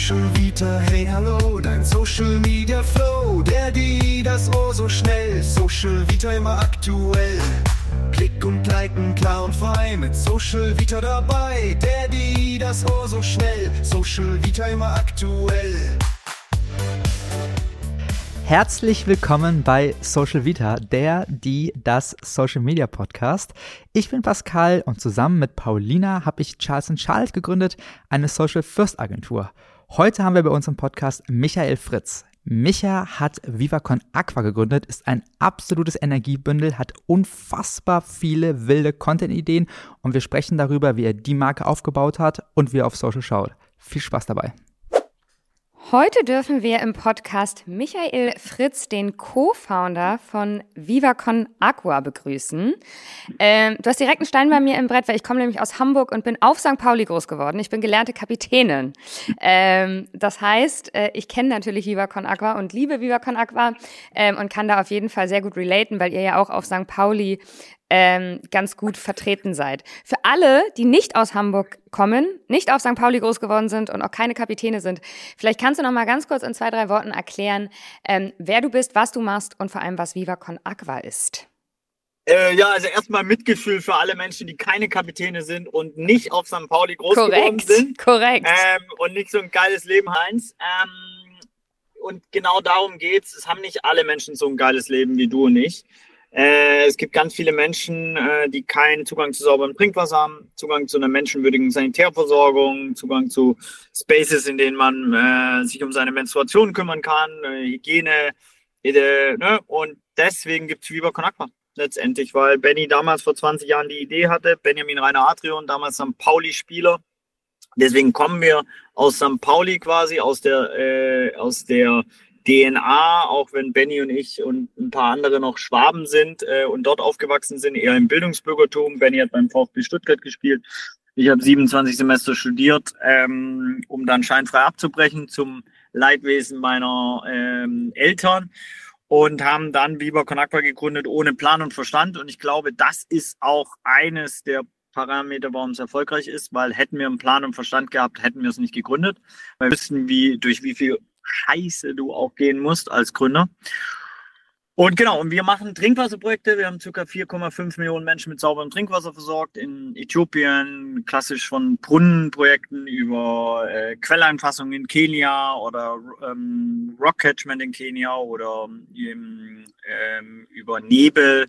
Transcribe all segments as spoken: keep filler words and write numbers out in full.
Social Vita, hey hallo, dein Social Media Flow, der, die, das oh so schnell, Social Vita immer aktuell. Klick und liken, klar und frei, mit Social Vita dabei, der, die, das oh so schnell, Social Vita immer aktuell. Herzlich willkommen bei Social Vita, der, die, das Social Media Podcast. Ich bin Pascal und zusammen mit Paulina habe ich Charles and Charles gegründet, eine Social First Agentur. Heute haben wir bei uns im Podcast Michael Fritz. Micha hat VivaCon Aqua gegründet, ist ein absolutes Energiebündel, hat unfassbar viele wilde Content-Ideen und wir sprechen darüber, wie er die Marke aufgebaut hat und wie er auf Social schaut. Viel Spaß dabei. Heute dürfen wir im Podcast Michael Fritz, den Co-Founder von VivaCon Aqua, begrüßen. Ähm, du hast direkt einen Stein bei mir im Brett, weil ich komme nämlich aus Hamburg und bin auf Sankt Pauli groß geworden. Ich bin gelernte Kapitänin. Ähm, das heißt, äh, ich kenne natürlich VivaCon Aqua und liebe VivaCon Aqua ähm, und kann da auf jeden Fall sehr gut relaten, weil ihr ja auch auf Sankt Pauli Ähm, ganz gut vertreten seid. Für alle, die nicht aus Hamburg kommen, nicht auf Sankt Pauli groß geworden sind und auch keine Kapitäne sind, vielleicht kannst du noch mal ganz kurz in zwei, drei Worten erklären, ähm, wer du bist, was du machst und vor allem, was VivaCon Aqua ist. Äh, ja, also erstmal Mitgefühl für alle Menschen, die keine Kapitäne sind und nicht auf Sankt Pauli groß korrekt, geworden sind. Korrekt, ähm, und nicht so ein geiles Leben, Heinz. Ähm, und genau darum geht's. Es haben nicht alle Menschen so ein geiles Leben wie du und ich. Äh, es gibt ganz viele Menschen, äh, die keinen Zugang zu sauberem Trinkwasser haben, Zugang zu einer menschenwürdigen Sanitärversorgung, Zugang zu Spaces, in denen man äh, sich um seine Menstruation kümmern kann, äh, Hygiene, äh, ne? Und deswegen gibt es VivaCon Aqua letztendlich, weil Benny damals vor zwanzig Jahren die Idee hatte, Benjamin Rainer Adrian, damals Sankt Pauli-Spieler. Deswegen kommen wir aus Sankt Pauli quasi, aus der, äh, aus der D N A, auch wenn Benny und ich und ein paar andere noch Schwaben sind äh, und dort aufgewachsen sind, eher im Bildungsbürgertum. Benny hat beim VfB Stuttgart gespielt. Ich habe siebenundzwanzig Semester studiert, ähm, um dann scheinfrei abzubrechen zum Leidwesen meiner ähm, Eltern und haben dann VivaCon Aqua gegründet ohne Plan und Verstand. Und ich glaube, das ist auch eines der Parameter, warum es erfolgreich ist, weil hätten wir einen Plan und Verstand gehabt, hätten wir es nicht gegründet. Weil wir wissen, wie, durch wie viel Scheiße du auch gehen musst als Gründer. Und genau, und wir machen Trinkwasserprojekte. Wir haben ca. vier Komma fünf Millionen Menschen mit sauberem Trinkwasser versorgt in Äthiopien, klassisch von Brunnenprojekten über äh, Quelleinfassung in Kenia oder ähm, Rock Catchment in Kenia oder ähm, ähm, über Nebelnetze,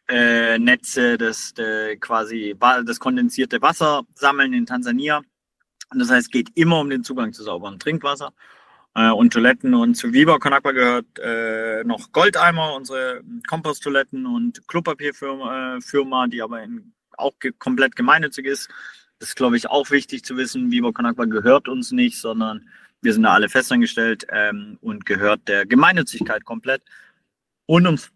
äh, das äh, quasi das kondensierte Wasser sammeln in Tansania. Und das heißt, es geht immer um den Zugang zu sauberem Trinkwasser und Toiletten. Und zu VivaCon Aqua gehört äh, noch Goldeimer, unsere Komposttoiletten und Klopapierfirma, äh, Firma, die aber in, auch ge- komplett gemeinnützig ist. Das ist, glaube ich, auch wichtig zu wissen. VivaCon Aqua gehört uns nicht, sondern wir sind da alle festangestellt ähm, und gehört der Gemeinnützigkeit komplett. Und ums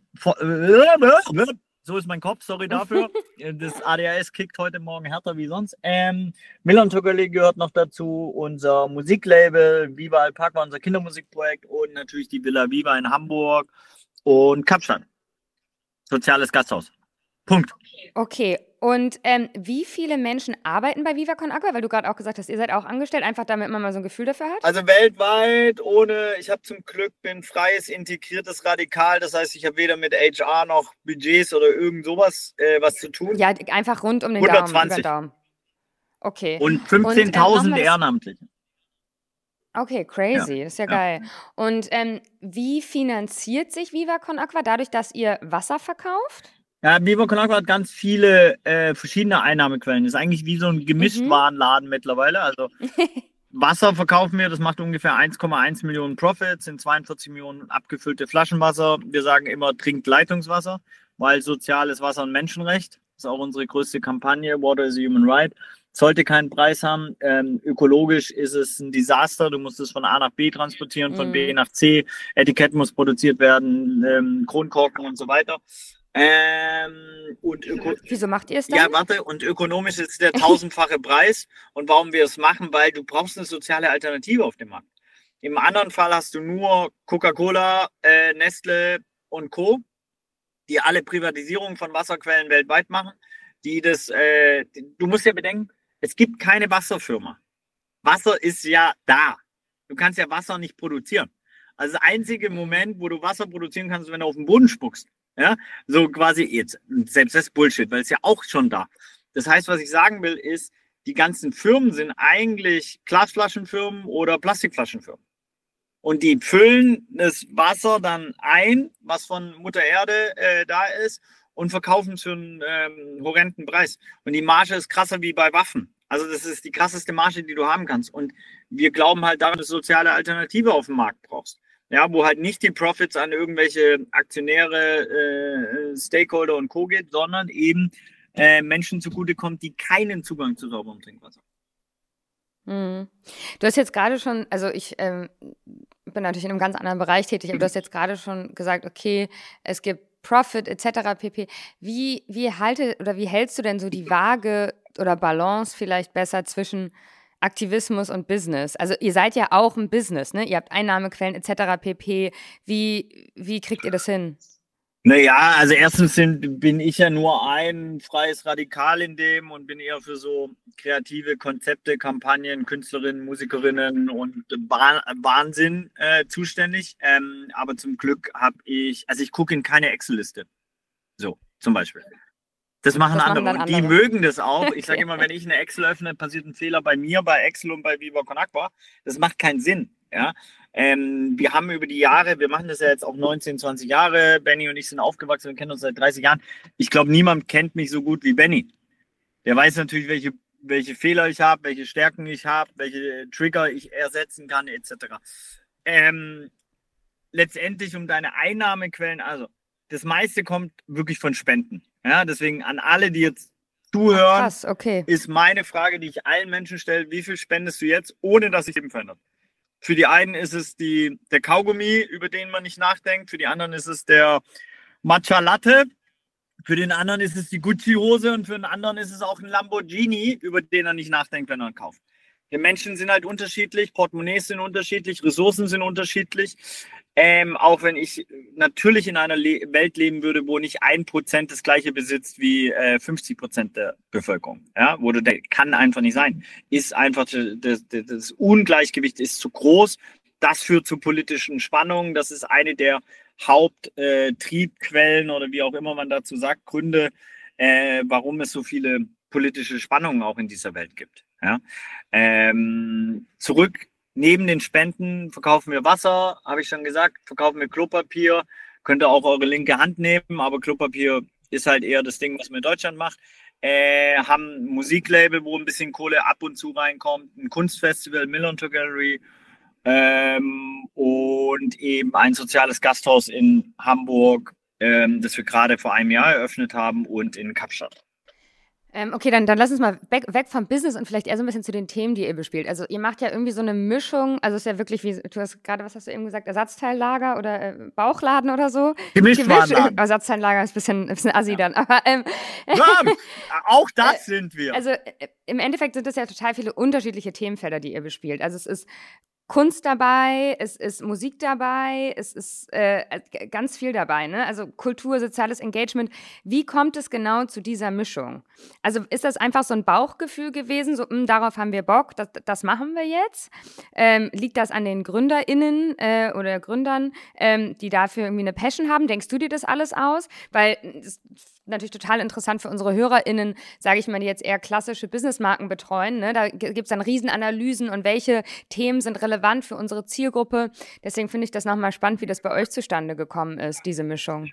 So ist mein Kopf, sorry dafür. Das A D H S kickt heute Morgen härter wie sonst. Ähm, Milan Tokali gehört noch dazu, unser Musiklabel, Viva Alpaca, unser Kindermusikprojekt und natürlich die Villa Viva in Hamburg und Kapstadt. Soziales Gasthaus. Punkt. Okay, und ähm, wie viele Menschen arbeiten bei VivaCon Aqua? Weil du gerade auch gesagt hast, ihr seid auch angestellt, einfach damit man mal so ein Gefühl dafür hat. Also weltweit, ohne, ich habe zum Glück, bin freies, integriertes Radikal, das heißt, ich habe weder mit H R noch Budgets oder irgend sowas äh, was zu tun. Ja, einfach rund um den hundertzwanzig. Daumen, über den Daumen. Okay. Und fünfzehntausend äh, Ehrenamtliche. Okay, crazy, ja, das ist ja, ja geil. Und ähm, wie finanziert sich VivaCon Aqua? Dadurch, dass ihr Wasser verkauft? Ja, VivaCon Aqua hat ganz viele äh, verschiedene Einnahmequellen. Das ist eigentlich wie so ein Gemischtwarenladen mhm. mittlerweile. Also Wasser verkaufen wir, das macht ungefähr eins Komma eins Millionen Profit, sind zweiundvierzig Millionen abgefüllte Flaschenwasser. Wir sagen immer, trinkt Leitungswasser, weil soziales Wasser ein Menschenrecht. Das ist auch unsere größte Kampagne, Water is a Human Right. Sollte keinen Preis haben. Ähm, ökologisch ist es ein Desaster. Du musst es von A nach B transportieren, von mm. B nach C. Etikett muss produziert werden, ähm, Kronkorken und so weiter. Ähm, und öko- Wieso macht ihr es dann? Ja, warte, und ökonomisch ist es der tausendfache Preis. Und warum wir es machen? Weil du brauchst eine soziale Alternative auf dem Markt. Im anderen Fall hast du nur Coca-Cola, äh, Nestle und Co., die alle Privatisierungen von Wasserquellen weltweit machen. Die das, äh, du musst ja bedenken, es gibt keine Wasserfirma. Wasser ist ja da. Du kannst ja Wasser nicht produzieren. Also das einzige Moment, wo du Wasser produzieren kannst, ist, wenn du auf den Boden spuckst. Ja, so quasi jetzt. Selbst das ist Bullshit, weil es ja auch schon da. Das heißt, was ich sagen will, ist, die ganzen Firmen sind eigentlich Glasflaschenfirmen oder Plastikflaschenfirmen. Und die füllen das Wasser dann ein, was von Mutter Erde äh, da ist, und verkaufen es für einen ähm, horrenden Preis. Und die Marge ist krasser wie bei Waffen. Also das ist die krasseste Marge, die du haben kannst. Und wir glauben halt daran, dass du soziale Alternative auf dem Markt brauchst. Ja, wo halt nicht die Profits an irgendwelche Aktionäre, äh, Stakeholder und Co. geht, sondern eben äh, Menschen zugutekommt, die keinen Zugang zu sauberem Trinkwasser haben. Hm. Du hast jetzt gerade schon, also ich ähm, bin natürlich in einem ganz anderen Bereich tätig, aber du hast jetzt gerade schon gesagt, okay, es gibt Profit et cetera pp. Wie, wie halte oder wie hältst du denn so die Waage oder Balance vielleicht besser zwischen Aktivismus und Business? Also ihr seid ja auch ein Business, ne? Ihr habt Einnahmequellen et cetera pp. Wie, wie kriegt ihr das hin? Naja, also erstens sind, bin ich ja nur ein freies Radikal in dem und bin eher für so kreative Konzepte, Kampagnen, Künstlerinnen, Musikerinnen und Wahnsinn äh, zuständig. Ähm, aber zum Glück habe ich, also ich gucke in keine Excel-Liste. So, zum Beispiel. Das machen, das andere. machen andere und die mögen das auch. Ich sage immer, wenn ich eine Excel öffne, passiert ein Fehler bei mir, bei Excel und bei Viva Con Agua. Das macht keinen Sinn. Ja, ähm, wir haben über die Jahre, wir machen das ja jetzt auch neunzehn, zwanzig Jahre. Benny und ich sind aufgewachsen, wir kennen uns seit dreißig Jahren. Ich glaube, niemand kennt mich so gut wie Benny. Der weiß natürlich, welche, welche Fehler ich habe, welche Stärken ich habe, welche Trigger ich ersetzen kann, et cetera. Ähm, letztendlich um deine Einnahmequellen, also das meiste kommt wirklich von Spenden. Ja, deswegen an alle, die jetzt zuhören, Krass, okay. ist meine Frage, die ich allen Menschen stelle: Wie viel spendest du jetzt, ohne dass sich eben verändert? Für die einen ist es die, der Kaugummi, über den man nicht nachdenkt. Für die anderen ist es der Matcha Latte. Für den anderen ist es die Gucci-Hose. Und für den anderen ist es auch ein Lamborghini, über den er nicht nachdenkt, wenn er ihn kauft. Die Menschen sind halt unterschiedlich, Portemonnaies sind unterschiedlich, Ressourcen sind unterschiedlich. Ähm, auch wenn ich natürlich in einer Le- Welt leben würde, wo nicht ein Prozent das gleiche besitzt wie äh, fünfzig Prozent der Bevölkerung. Ja, wo du denkst, kann einfach nicht sein. Ist einfach, das, das, das Ungleichgewicht ist zu groß. Das führt zu politischen Spannungen. Das ist eine der Haupttriebquellen äh, oder wie auch immer man dazu sagt, Gründe, äh, warum es so viele politische Spannungen auch in dieser Welt gibt. Ja? Ähm, zurück. Neben den Spenden verkaufen wir Wasser, habe ich schon gesagt, verkaufen wir Klopapier, könnt ihr auch eure linke Hand nehmen, aber Klopapier ist halt eher das Ding, was man in Deutschland macht. Äh, haben ein Musiklabel, wo ein bisschen Kohle ab und zu reinkommt, ein Kunstfestival, Millantor Gallery ähm, und eben ein soziales Gasthaus in Hamburg, ähm, das wir gerade vor einem Jahr eröffnet haben, und in Kapstadt. Ähm, okay, dann, dann lass uns mal weg, weg vom Business und vielleicht eher so ein bisschen zu den Themen, die ihr bespielt. Also ihr macht ja irgendwie so eine Mischung, also es ist ja wirklich, wie du hast gerade, was hast du eben gesagt, Ersatzteillager oder äh, Bauchladen oder so? Gemischtwarenladen. Gemisch, Ersatzteillager ist ein bisschen, ein bisschen assi dann, aber ähm, ja, auch das äh, sind wir. Also äh, im Endeffekt sind das ja total viele unterschiedliche Themenfelder, die ihr bespielt. Also es ist Kunst dabei, es ist Musik dabei, es ist äh, ganz viel dabei, ne? Also Kultur, soziales Engagement. Wie kommt es genau zu dieser Mischung? Also ist das einfach so ein Bauchgefühl gewesen, so mh, darauf haben wir Bock, das, das machen wir jetzt? Ähm, liegt das an den GründerInnen äh, oder Gründern, ähm, die dafür irgendwie eine Passion haben? Denkst du dir das alles aus? Weil das natürlich total interessant für unsere HörerInnen, sage ich mal, die jetzt eher klassische Businessmarken betreuen. Ne? Da gibt es dann Riesenanalysen und welche Themen sind relevant für unsere Zielgruppe. Deswegen finde ich das nochmal spannend, wie das bei euch zustande gekommen ist, diese Mischung.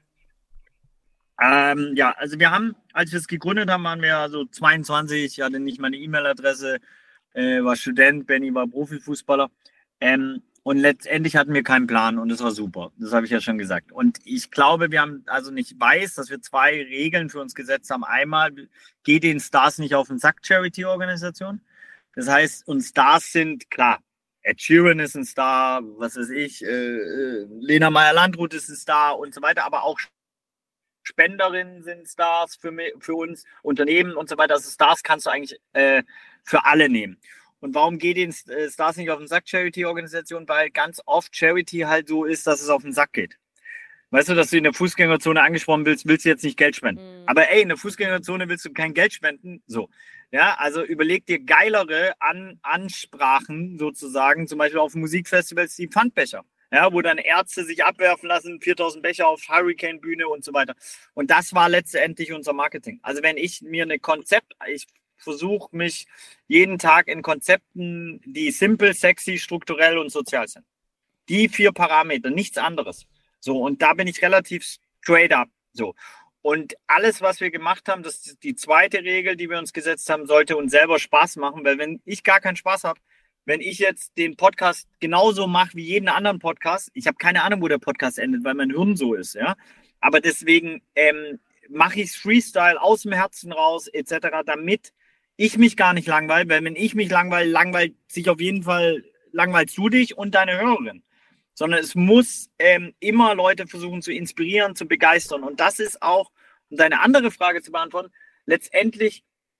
Ähm, ja, also wir haben, als wir es gegründet haben, waren wir so zweiundzwanzig, ich hatte nicht meine E-Mail-Adresse, äh, war Student, Benny war Profifußballer. Ähm, Und letztendlich hatten wir keinen Plan und das war super. Das habe ich ja schon gesagt. Und ich glaube, wir haben also nicht weiß, dass wir zwei Regeln für uns gesetzt haben. Einmal, geht den Stars nicht auf den Sack, Charity-Organisation. Das heißt, und Stars sind, klar, Ed Sheeran ist ein Star, was weiß ich, äh, Lena Meyer-Landrut ist ein Star und so weiter, aber auch Spenderinnen sind Stars für, für uns, Unternehmen und so weiter. Also Stars kannst du eigentlich äh, für alle nehmen. Und warum geht den Stars nicht auf den Sack, Charity-Organisation? Weil ganz oft Charity halt so ist, dass es auf den Sack geht. Weißt du, dass du in der Fußgängerzone angesprochen willst, willst du jetzt nicht Geld spenden. Mhm. Aber ey, in der Fußgängerzone willst du kein Geld spenden. So. Ja, also überleg dir geilere An Ansprachen sozusagen, zum Beispiel auf Musikfestivals die Pfandbecher, ja, wo dann Ärzte sich abwerfen lassen, viertausend Becher auf Hurricane-Bühne und so weiter. Und das war letztendlich unser Marketing. Also wenn ich mir eine Konzept, ich versuche mich jeden Tag in Konzepten, die simpel, sexy, strukturell und sozial sind. Die vier Parameter, nichts anderes. So, und da bin ich relativ straight up. So. Und alles, was wir gemacht haben, das ist die zweite Regel, die wir uns gesetzt haben, sollte uns selber Spaß machen, weil wenn ich gar keinen Spaß habe, wenn ich jetzt den Podcast genauso mache wie jeden anderen Podcast, ich habe keine Ahnung, wo der Podcast endet, weil mein Hirn so ist, ja. Aber deswegen ähm, mache ich es Freestyle aus dem Herzen raus, et cetera, damit ich mich gar nicht langweile, weil wenn ich mich langweile, langweilt sich auf jeden Fall, langweilst du dich und deine Hörerin. Sondern es muss ähm, immer Leute versuchen zu inspirieren, zu begeistern. Und das ist auch, um deine andere Frage zu beantworten, letztendlich,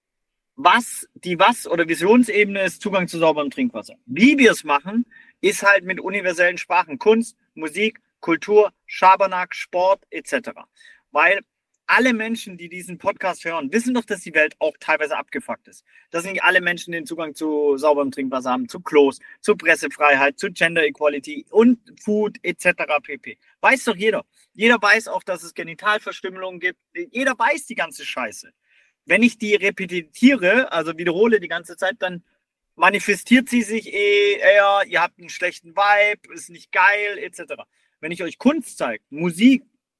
was die Was- oder Visionsebene ist, Zugang zu sauberem Trinkwasser. Wie wir es machen, ist halt mit universellen Sprachen, Kunst, Musik, Kultur, Schabernack, Sport et cetera. Weil alle Menschen, die diesen Podcast hören, wissen doch, dass die Welt auch teilweise abgefuckt ist. Dass nicht alle Menschen den Zugang zu sauberem Trinkwasser haben, zu Klos, zu Pressefreiheit, zu Gender Equality und Food et cetera pp. Weiß doch jeder. Jeder weiß auch, dass es Genitalverstümmelungen gibt. Jeder weiß die ganze Scheiße. Wenn ich die repetiere, also wiederhole die ganze Zeit, dann manifestiert sie sich eh eher, ihr habt einen schlechten Vibe, ist nicht geil et cetera. Wenn ich euch Kunst zeige, Musik,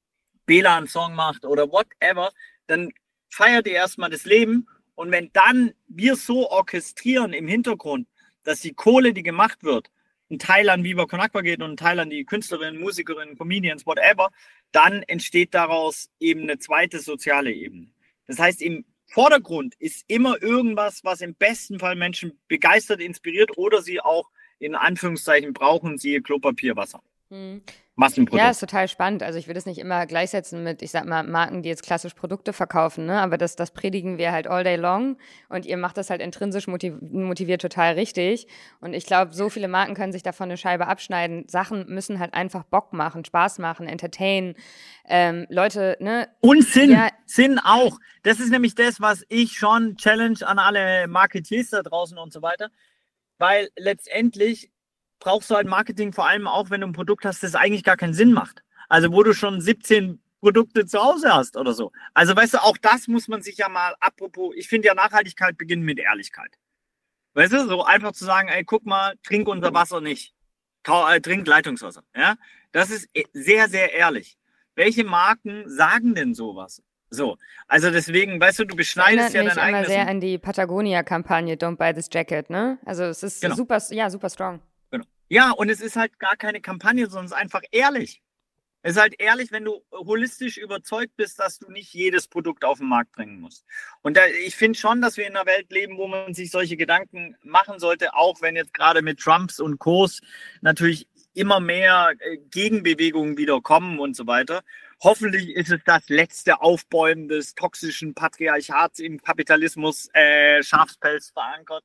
Bela einen Song macht oder whatever, dann feiert ihr erstmal das Leben und wenn dann wir so orchestrieren im Hintergrund, dass die Kohle, die gemacht wird, ein Teil an Viva Con Agua geht und ein Teil an die Künstlerinnen, Musikerinnen, Comedians, whatever, dann entsteht daraus eben eine zweite soziale Ebene. Das heißt, im Vordergrund ist immer irgendwas, was im besten Fall Menschen begeistert, inspiriert oder sie auch in Anführungszeichen brauchen, siehe Klopapier, Wasser. Hm. Massenprodukt. Ja, ist total spannend. Also ich würde es nicht immer gleichsetzen mit, ich sag mal, Marken, die jetzt klassisch Produkte verkaufen, ne? Aber das, das predigen wir halt all day long und ihr macht das halt intrinsisch motiv- motiviert total richtig. Und ich glaube, so viele Marken können sich davon eine Scheibe abschneiden. Sachen müssen halt einfach Bock machen, Spaß machen, entertainen. Ähm, Leute, ne? Und Sinn, ja, Sinn auch. Das ist nämlich das, was ich schon challenge an alle Marketeers da draußen und so weiter. Weil letztendlich brauchst du halt Marketing, vor allem auch, wenn du ein Produkt hast, das eigentlich gar keinen Sinn macht. Also wo du schon siebzehn Produkte zu Hause hast oder so. Also weißt du, auch das muss man sich ja mal, apropos, ich finde ja Nachhaltigkeit beginnt mit Ehrlichkeit. Weißt du, so einfach zu sagen, ey, guck mal, trink unser Wasser nicht. Kau, äh, trink Leitungswasser. Ja, das ist sehr, sehr ehrlich. Welche Marken sagen denn sowas? So, also deswegen, weißt du, du beschneidest ja dein eigenes... Ich erinnere mich immer sehr an die Patagonia-Kampagne Don't Buy This Jacket, ne? Also es ist Genau. super, ja, super strong. Ja, und es ist halt gar keine Kampagne, sondern es ist einfach ehrlich. Es ist halt ehrlich, wenn du holistisch überzeugt bist, dass du nicht jedes Produkt auf den Markt bringen musst. Und da, ich finde schon, dass wir in einer Welt leben, wo man sich solche Gedanken machen sollte, auch wenn jetzt gerade mit Trumps und Co's natürlich immer mehr Gegenbewegungen wieder kommen und so weiter. Hoffentlich ist es das letzte Aufbäumen des toxischen Patriarchats im Kapitalismus äh, Schafspelz verankert.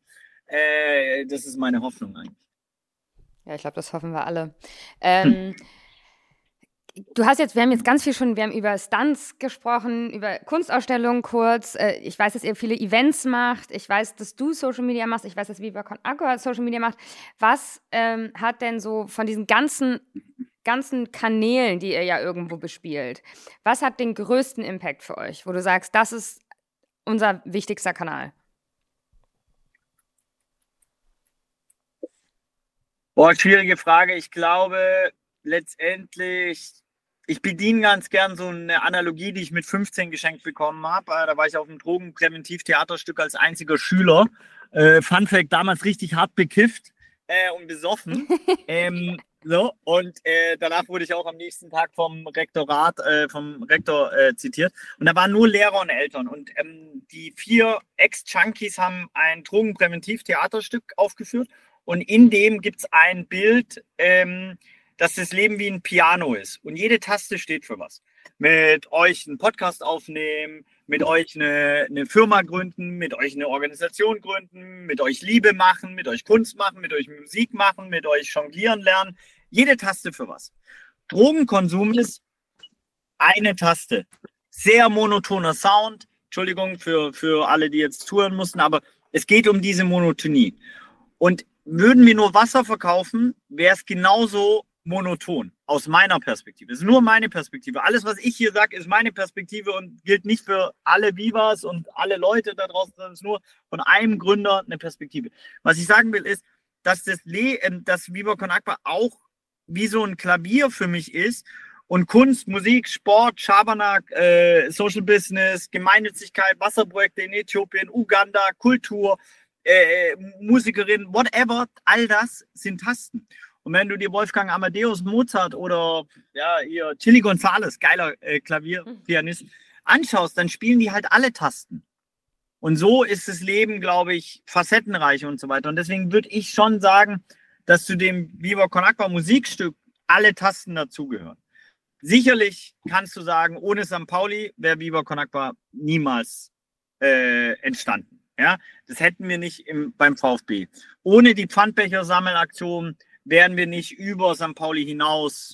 Äh, das ist meine Hoffnung eigentlich. Ja, ich glaube, das hoffen wir alle. Ähm, du hast jetzt, wir haben jetzt ganz viel schon, wir haben über Stunts gesprochen, über Kunstausstellungen kurz. Äh, ich weiß, dass ihr viele Events macht. Ich weiß, dass du Social Media machst. Ich weiß, dass Viva Con Agua Social Media macht. Was ähm, hat denn so von diesen ganzen, ganzen Kanälen, die ihr ja irgendwo bespielt, was hat den größten Impact für euch, wo du sagst, das ist unser wichtigster Kanal? Boah, schwierige Frage. Ich glaube, letztendlich, ich bediene ganz gern so eine Analogie, die ich mit fünfzehn geschenkt bekommen habe. Da war ich auf einem Drogenpräventiv-Theaterstück als einziger Schüler. Äh, Fun Fact, damals richtig hart bekifft äh, und besoffen. ähm, so, und äh, danach wurde ich auch am nächsten Tag vom Rektorat, äh, vom Rektor äh, zitiert. Und da waren nur Lehrer und Eltern. Und ähm, die vier Ex-Junkies haben ein Drogenpräventiv-Theaterstück aufgeführt. Und in dem gibt es ein Bild, ähm, dass das Leben wie ein Piano ist. Und jede Taste steht für was. Mit euch einen Podcast aufnehmen, mit euch eine, eine Firma gründen, mit euch eine Organisation gründen, mit euch Liebe machen, mit euch Kunst machen, mit euch Musik machen, mit euch jonglieren lernen. Jede Taste für was. Drogenkonsum ist eine Taste. Sehr monotoner Sound, Entschuldigung für, für alle, die jetzt zuhören mussten, aber es geht um diese Monotonie. Und würden wir nur Wasser verkaufen, wäre es genauso monoton, aus meiner Perspektive. Es ist nur meine Perspektive. Alles, was ich hier sage, ist meine Perspektive und gilt nicht für alle Vivas und alle Leute da draußen, sondern es ist nur von einem Gründer eine Perspektive. Was ich sagen will, ist, dass das, Le dass Viva Con Agua auch wie so ein Klavier für mich ist und Kunst, Musik, Sport, Schabernack, äh, Social Business, Gemeinnützigkeit, Wasserprojekte in Äthiopien, Uganda, Kultur, äh, Musikerin, whatever, all das sind Tasten. Und wenn du dir Wolfgang Amadeus Mozart oder ja, hier Chili González, geiler äh, Klavierpianist, anschaust, dann spielen die halt alle Tasten. Und so ist das Leben, glaube ich, facettenreich und so weiter. Und deswegen würde ich schon sagen, dass zu dem Viva Con Agua Musikstück alle Tasten dazugehören. Sicherlich kannst du sagen, ohne Sankt Pauli wäre Viva Con Agua niemals äh, entstanden. Ja? Das hätten wir nicht im, beim VfB. Ohne die Pfandbecher-Sammelaktion wären wir nicht über Sankt Pauli hinaus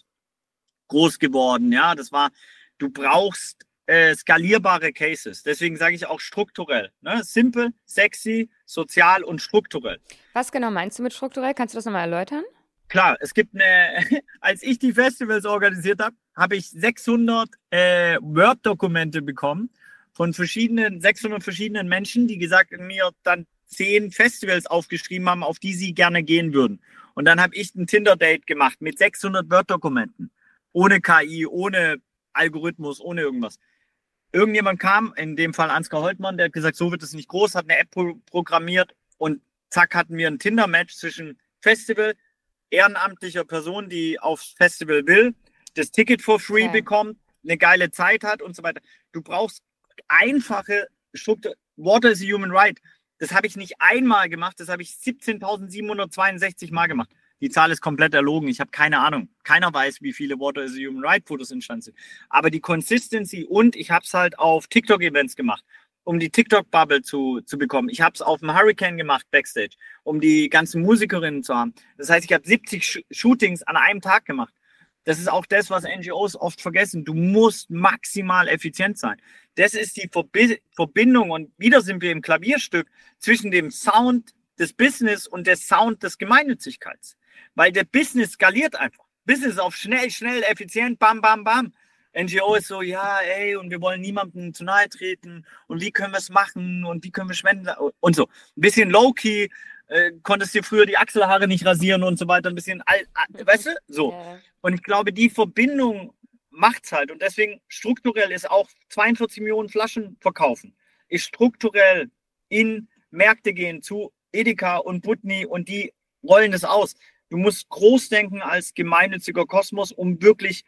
groß geworden. Ja, das war, du brauchst äh, skalierbare Cases. Deswegen sage ich auch strukturell. Ne? Simple, sexy, sozial und strukturell. Was genau meinst du mit strukturell? Kannst du das nochmal erläutern? Klar, es gibt eine, als ich die Festivals organisiert habe, habe ich sechshundert äh, Word-Dokumente bekommen von verschiedenen, sechshundert verschiedenen Menschen, die gesagt mir dann zehn Festivals aufgeschrieben haben, auf die sie gerne gehen würden. Und dann habe ich ein Tinder-Date gemacht mit sechshundert Word-Dokumenten. Ohne K I, ohne Algorithmus, ohne irgendwas. Irgendjemand kam, in dem Fall Ansgar Holtmann, der hat gesagt, so wird es nicht groß, hat eine App pro- programmiert und zack hatten wir ein Tinder-Match zwischen Festival, ehrenamtlicher Person, die aufs Festival will, das Ticket for free okay. bekommt, eine geile Zeit hat und so weiter. Du brauchst einfache Struktur. Water is a human right. Das habe ich nicht einmal gemacht, das habe ich siebzehntausendsiebenhundertzweiundsechzig Mal gemacht. Die Zahl ist komplett erlogen, ich habe keine Ahnung. Keiner weiß, wie viele Water is a Human Right Fotos entstanden sind. Aber die Consistency und ich habe es halt auf TikTok-Events gemacht, um die TikTok-Bubble zu, zu bekommen. Ich habe es auf dem Hurricane gemacht, Backstage, um die ganzen Musikerinnen zu haben. Das heißt, ich habe siebzig Sh- Shootings an einem Tag gemacht. Das ist auch das, was N G Os oft vergessen. Du musst maximal effizient sein. Das ist die Verbi- Verbindung und wieder sind wir im Klavierstück zwischen dem Sound des Business und der Sound des Gemeinnützigkeits. Weil der Business skaliert einfach. Business auf schnell, schnell, effizient, bam, bam, bam. N G O ist so, ja, ey, und wir wollen niemandem zu nahe treten und wie können wir es machen und wie können wir spenden und so. Ein bisschen low-key, äh, konntest dir früher die Achselhaare nicht rasieren und so weiter, ein bisschen, all, all, weißt du, so. Ja. Und ich glaube, die Verbindung macht's halt und deswegen strukturell ist auch zweiundvierzig Millionen Flaschen verkaufen. Ist strukturell in Märkte gehen zu Edeka und Butni und die rollen das aus. Du musst groß denken als gemeinnütziger Kosmos, um wirklich,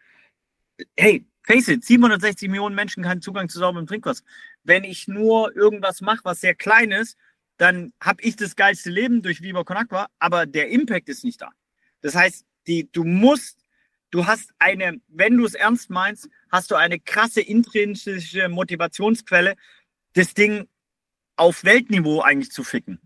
hey, face it, siebenhundertsechzig Millionen Menschen keinen Zugang zu sauberem Trinkwasser. Wenn ich nur irgendwas mache, was sehr klein ist, dann habe ich das geilste Leben durch Viva Con Agua, aber der Impact ist nicht da. Das heißt, die, du musst, du hast eine, wenn du es ernst meinst, hast du eine krasse intrinsische Motivationsquelle, das Ding auf Weltniveau eigentlich zu ficken.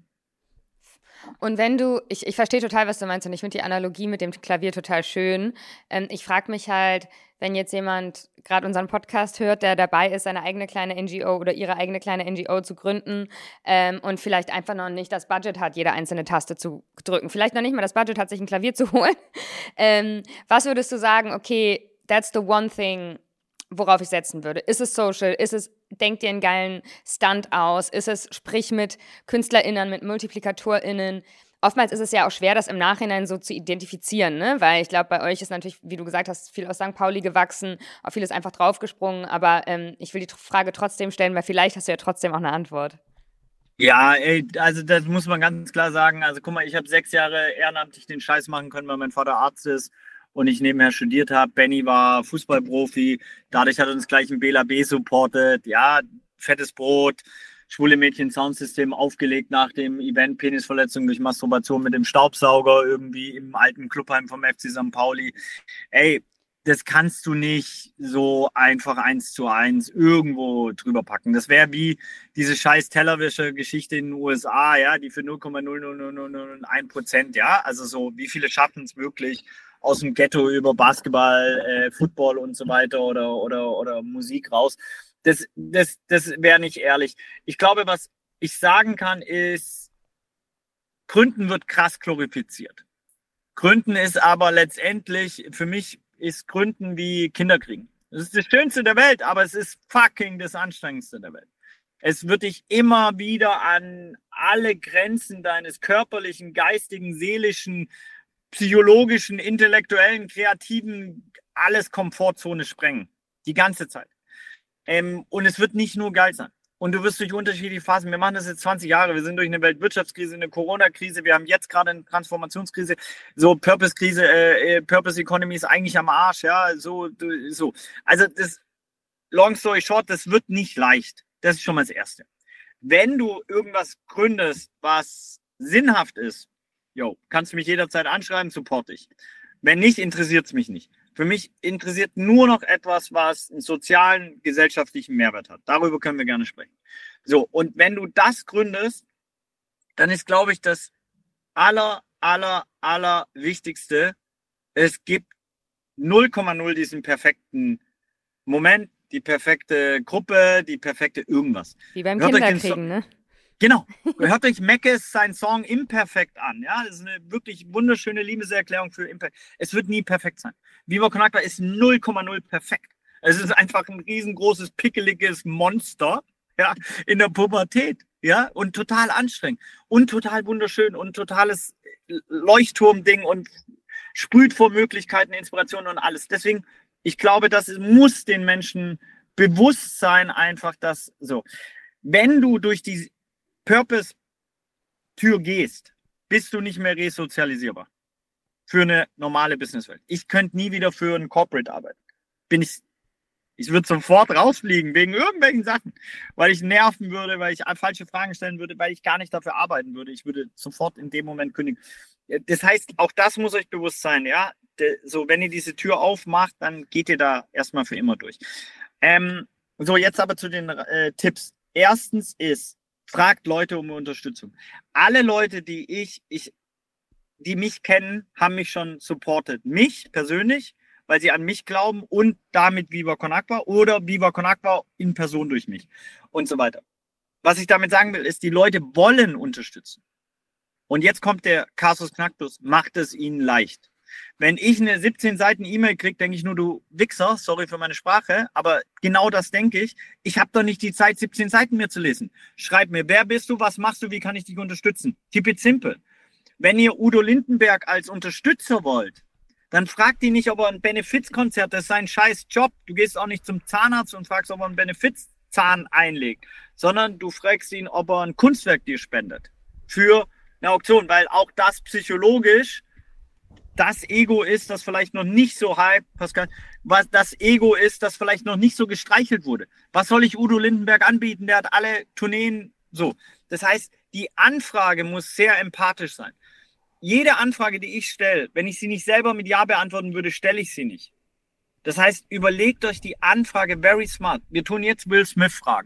Und wenn du, ich, ich verstehe total, was du meinst und ich finde die Analogie mit dem Klavier total schön. Ähm, ich frage mich halt, wenn jetzt jemand gerade unseren Podcast hört, der dabei ist, seine eigene kleine N G O oder ihre eigene kleine N G O zu gründen ähm, und vielleicht einfach noch nicht das Budget hat, jede einzelne Taste zu drücken. Vielleicht noch nicht mal das Budget hat, sich ein Klavier zu holen. ähm, was würdest du sagen, okay, that's the one thing, worauf ich setzen würde? Ist es Social? Ist es, denk dir einen geilen Stunt aus? Ist es, sprich mit KünstlerInnen, mit MultiplikatorInnen? Oftmals ist es ja auch schwer, das im Nachhinein so zu identifizieren, ne? Weil ich glaube, bei euch ist natürlich, wie du gesagt hast, viel aus Sankt Pauli gewachsen, auf vieles einfach draufgesprungen, aber ähm, ich will die Frage trotzdem stellen, weil vielleicht hast du ja trotzdem auch eine Antwort. Ja, ey, also das muss man ganz klar sagen. Also guck mal, ich habe sechs Jahre ehrenamtlich den Scheiß machen können, weil mein Vater Arzt ist und ich nebenher studiert habe. Benny war Fußballprofi, dadurch hat er uns gleich ein B L A B supportet. Ja, fettes Brot, schwule Mädchen Soundsystem aufgelegt nach dem Event, Penisverletzung durch Masturbation mit dem Staubsauger irgendwie im alten Clubheim vom F C Sankt Pauli. Ey, das kannst du nicht so einfach eins zu eins irgendwo drüber packen. Das wäre wie diese scheiß Tellerwäscher-Geschichte in den U S A, ja, die für null Komma null null null null null eins Prozent, ja, also so, wie viele schaffen es wirklich aus dem Ghetto über Basketball, äh, Football und so weiter oder, oder, oder Musik raus. Das, das, das wäre nicht ehrlich. Ich glaube, was ich sagen kann, ist, Gründen wird krass glorifiziert. Gründen ist aber letztendlich, für mich ist Gründen wie Kinder kriegen. Das ist das Schönste der Welt, aber es ist fucking das Anstrengendste der Welt. Es wird dich immer wieder an alle Grenzen deines körperlichen, geistigen, seelischen, psychologischen, intellektuellen, kreativen, alles Komfortzone sprengen. Die ganze Zeit. Ähm, und es wird nicht nur geil sein. Und du wirst durch unterschiedliche Phasen, wir machen das jetzt zwanzig Jahre, wir sind durch eine Weltwirtschaftskrise, eine Corona-Krise, wir haben jetzt gerade eine Transformationskrise, so Purpose-Krise, äh, Purpose-Economy ist eigentlich am Arsch, ja, so, so. Also das, long story short, das wird nicht leicht. Das ist schon mal das Erste. Wenn du irgendwas gründest, was sinnhaft ist, jo, kannst du mich jederzeit anschreiben, support ich. Wenn nicht, interessiert es mich nicht. Für mich interessiert nur noch etwas, was einen sozialen, gesellschaftlichen Mehrwert hat. Darüber können wir gerne sprechen. So, und wenn du das gründest, dann ist, glaube ich, das aller, aller, aller Wichtigste, es gibt null Komma null diesen perfekten Moment, die perfekte Gruppe, die perfekte irgendwas. Wie beim Hört euch den Kinderkriegen, So- ne? Genau. Hört euch Meckes seinen Song Imperfekt an. Ja, das ist eine wirklich wunderschöne Liebeserklärung für Imperfekt. Es wird nie perfekt sein. Viva Con Agua ist null Komma null perfekt. Es ist einfach ein riesengroßes, pickeliges Monster, ja, in der Pubertät, ja, und total anstrengend und total wunderschön und totales Leuchtturmding und sprüht vor Möglichkeiten, Inspirationen und alles. Deswegen, ich glaube, das muss den Menschen bewusst sein, einfach das so. Wenn du durch die Purpose-Tür gehst, bist du nicht mehr resozialisierbar für eine normale Businesswelt. Ich könnte nie wieder für ein Corporate arbeiten. Bin ich, ich würde sofort rausfliegen wegen irgendwelchen Sachen, weil ich nerven würde, weil ich falsche Fragen stellen würde, weil ich gar nicht dafür arbeiten würde. Ich würde sofort in dem Moment kündigen. Das heißt, auch das muss euch bewusst sein, ja. So, wenn ihr diese Tür aufmacht, dann geht ihr da erstmal für immer durch. Ähm, so, jetzt aber zu den äh, Tipps. Erstens ist, fragt Leute um Unterstützung. Alle Leute, die ich, ich, die mich kennen, haben mich schon supportet. Mich persönlich, weil sie an mich glauben und damit Viva Con Agua oder Viva Con Agua in Person durch mich und so weiter. Was ich damit sagen will, ist, die Leute wollen unterstützen. Und jetzt kommt der Kasus Knacktus, macht es ihnen leicht. Wenn ich eine siebzehn Seiten E-Mail kriege, denke ich nur, du Wichser, sorry für meine Sprache, aber genau das denke ich. Ich habe doch nicht die Zeit, siebzehn Seiten mehr zu lesen. Schreib mir, wer bist du, was machst du, wie kann ich dich unterstützen? Keep it simple. Wenn ihr Udo Lindenberg als Unterstützer wollt, dann fragt ihn nicht, ob er ein Benefizkonzert, das ist sein scheiß Job. Du gehst auch nicht zum Zahnarzt und fragst, ob er einen Benefizzahn einlegt, sondern du fragst ihn, ob er ein Kunstwerk dir spendet für eine Auktion, weil auch das psychologisch das Ego ist, das vielleicht noch nicht so hype, Pascal, was das Ego ist, das vielleicht noch nicht so gestreichelt wurde. Was soll ich Udo Lindenberg anbieten? Der hat alle Tourneen so. Das heißt, die Anfrage muss sehr empathisch sein. Jede Anfrage, die ich stelle, wenn ich sie nicht selber mit Ja beantworten würde, stelle ich sie nicht. Das heißt, überlegt euch die Anfrage very smart. Wir tun jetzt Will Smith fragen.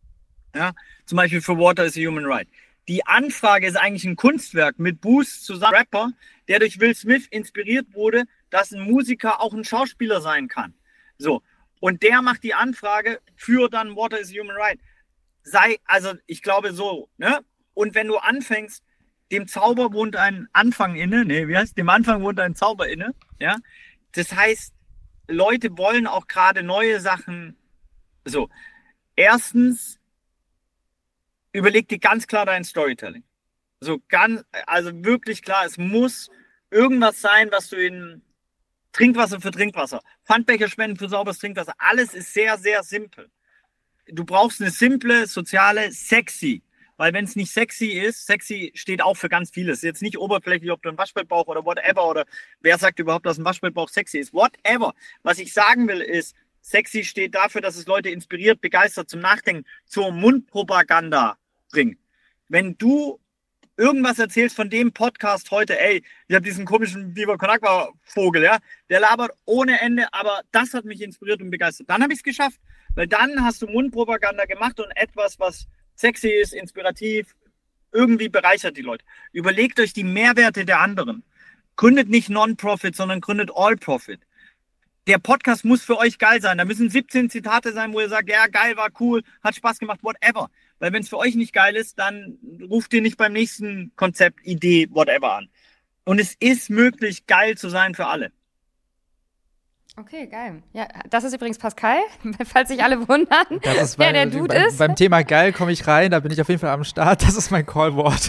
Ja, zum Beispiel für Water is a Human Right. Die Anfrage ist eigentlich ein Kunstwerk mit Boost zusammen, Rapper, der durch Will Smith inspiriert wurde, dass ein Musiker auch ein Schauspieler sein kann. So. Und der macht die Anfrage für dann Water is a Human Right. Sei, also ich glaube so, ne? Und wenn du anfängst, dem Zauber wohnt ein Anfang inne, ne, wie heißt, dem Anfang wohnt ein Zauber inne, ja? Das heißt, Leute wollen auch gerade neue Sachen, so. Erstens, überleg dir ganz klar dein Storytelling. So ganz, also wirklich klar, es muss irgendwas sein, was du in Trinkwasser für Trinkwasser, Pfandbecher spenden für sauberes Trinkwasser, alles ist sehr, sehr simpel. Du brauchst eine simple, soziale, sexy, weil wenn es nicht sexy ist, sexy steht auch für ganz vieles. Jetzt nicht oberflächlich, ob du einen Waschbrettbauch oder whatever oder wer sagt überhaupt, dass ein Waschbrettbauch sexy ist, whatever. Was ich sagen will ist, sexy steht dafür, dass es Leute inspiriert, begeistert, zum Nachdenken, zur Mundpropaganda bringt. Wenn du irgendwas erzählst von dem Podcast heute, ey, ich habe diesen komischen Viva Con Agua Vogel, ja, der labert ohne Ende, aber das hat mich inspiriert und begeistert. Dann habe ich es geschafft, weil dann hast du Mundpropaganda gemacht und etwas, was sexy ist, inspirativ, irgendwie bereichert die Leute. Überlegt euch die Mehrwerte der anderen. Gründet nicht Non-Profit, sondern gründet All-Profit. der Podcast muss für euch geil sein. Da müssen siebzehn Zitate sein, wo ihr sagt, ja, geil, war cool, hat Spaß gemacht, whatever. Weil wenn es für euch nicht geil ist, dann ruft ihr nicht beim nächsten Konzept, Idee, whatever an. Und es ist möglich, geil zu sein für alle. Okay, geil. Ja, das ist übrigens Pascal, falls sich alle wundern, das ist wer mein, der Dude beim, ist. Beim Thema geil komme ich rein, da bin ich auf jeden Fall am Start. Das ist mein Callwort.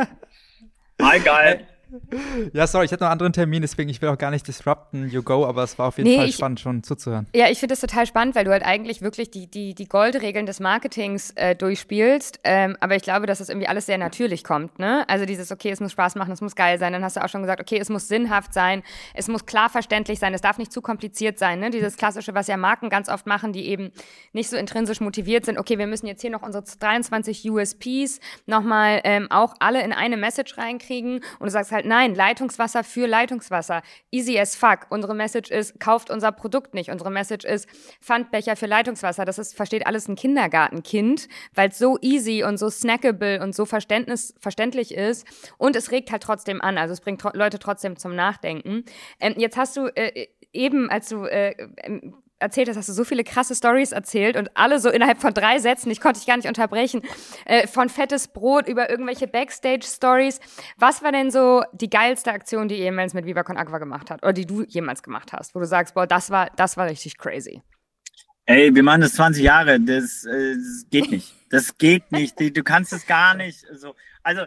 Hi, geil. Ja, sorry, ich hatte noch einen anderen Termin, deswegen ich will auch gar nicht disrupten, you go, aber es war auf jeden Nee, Fall ich- spannend, schon zuzuhören. Ja, ich finde das total spannend, weil du halt eigentlich wirklich die, die, die Goldregeln des Marketings äh, durchspielst. Ähm, aber ich glaube, dass das irgendwie alles sehr natürlich kommt, ne? Also dieses, okay, es muss Spaß machen, es muss geil sein. Dann hast du auch schon gesagt, okay, es muss sinnhaft sein, es muss klar verständlich sein, es darf nicht zu kompliziert sein, ne? Dieses Klassische, was ja Marken ganz oft machen, die eben nicht so intrinsisch motiviert sind. Okay, wir müssen jetzt hier noch unsere dreiundzwanzig U S Ps nochmal ähm, auch alle in eine Message reinkriegen. Und du sagst halt, nein, Leitungswasser für Leitungswasser. Easy as fuck. Unsere Message ist, kauft unser Produkt nicht. Unsere Message ist, Pfandbecher für Leitungswasser. Das ist, versteht alles ein Kindergartenkind, weil es so easy und so snackable und so verständnis, verständlich ist. Und es regt halt trotzdem an. Also es bringt tro- Leute trotzdem zum Nachdenken. Ähm, jetzt hast du äh, eben, als du äh, ähm, erzählt hast, hast du so viele krasse Stories erzählt und alle so innerhalb von drei Sätzen, ich konnte dich gar nicht unterbrechen, äh, von fettes Brot über irgendwelche Backstage-Stories. Was war denn so die geilste Aktion, die ihr jemals mit Viva Con Agua gemacht habt oder die du jemals gemacht hast, wo du sagst, boah, das war, das war richtig crazy? Ey, wir machen das zwanzig Jahre, das, äh, das geht nicht. Das geht nicht, du kannst es gar nicht. So. Also,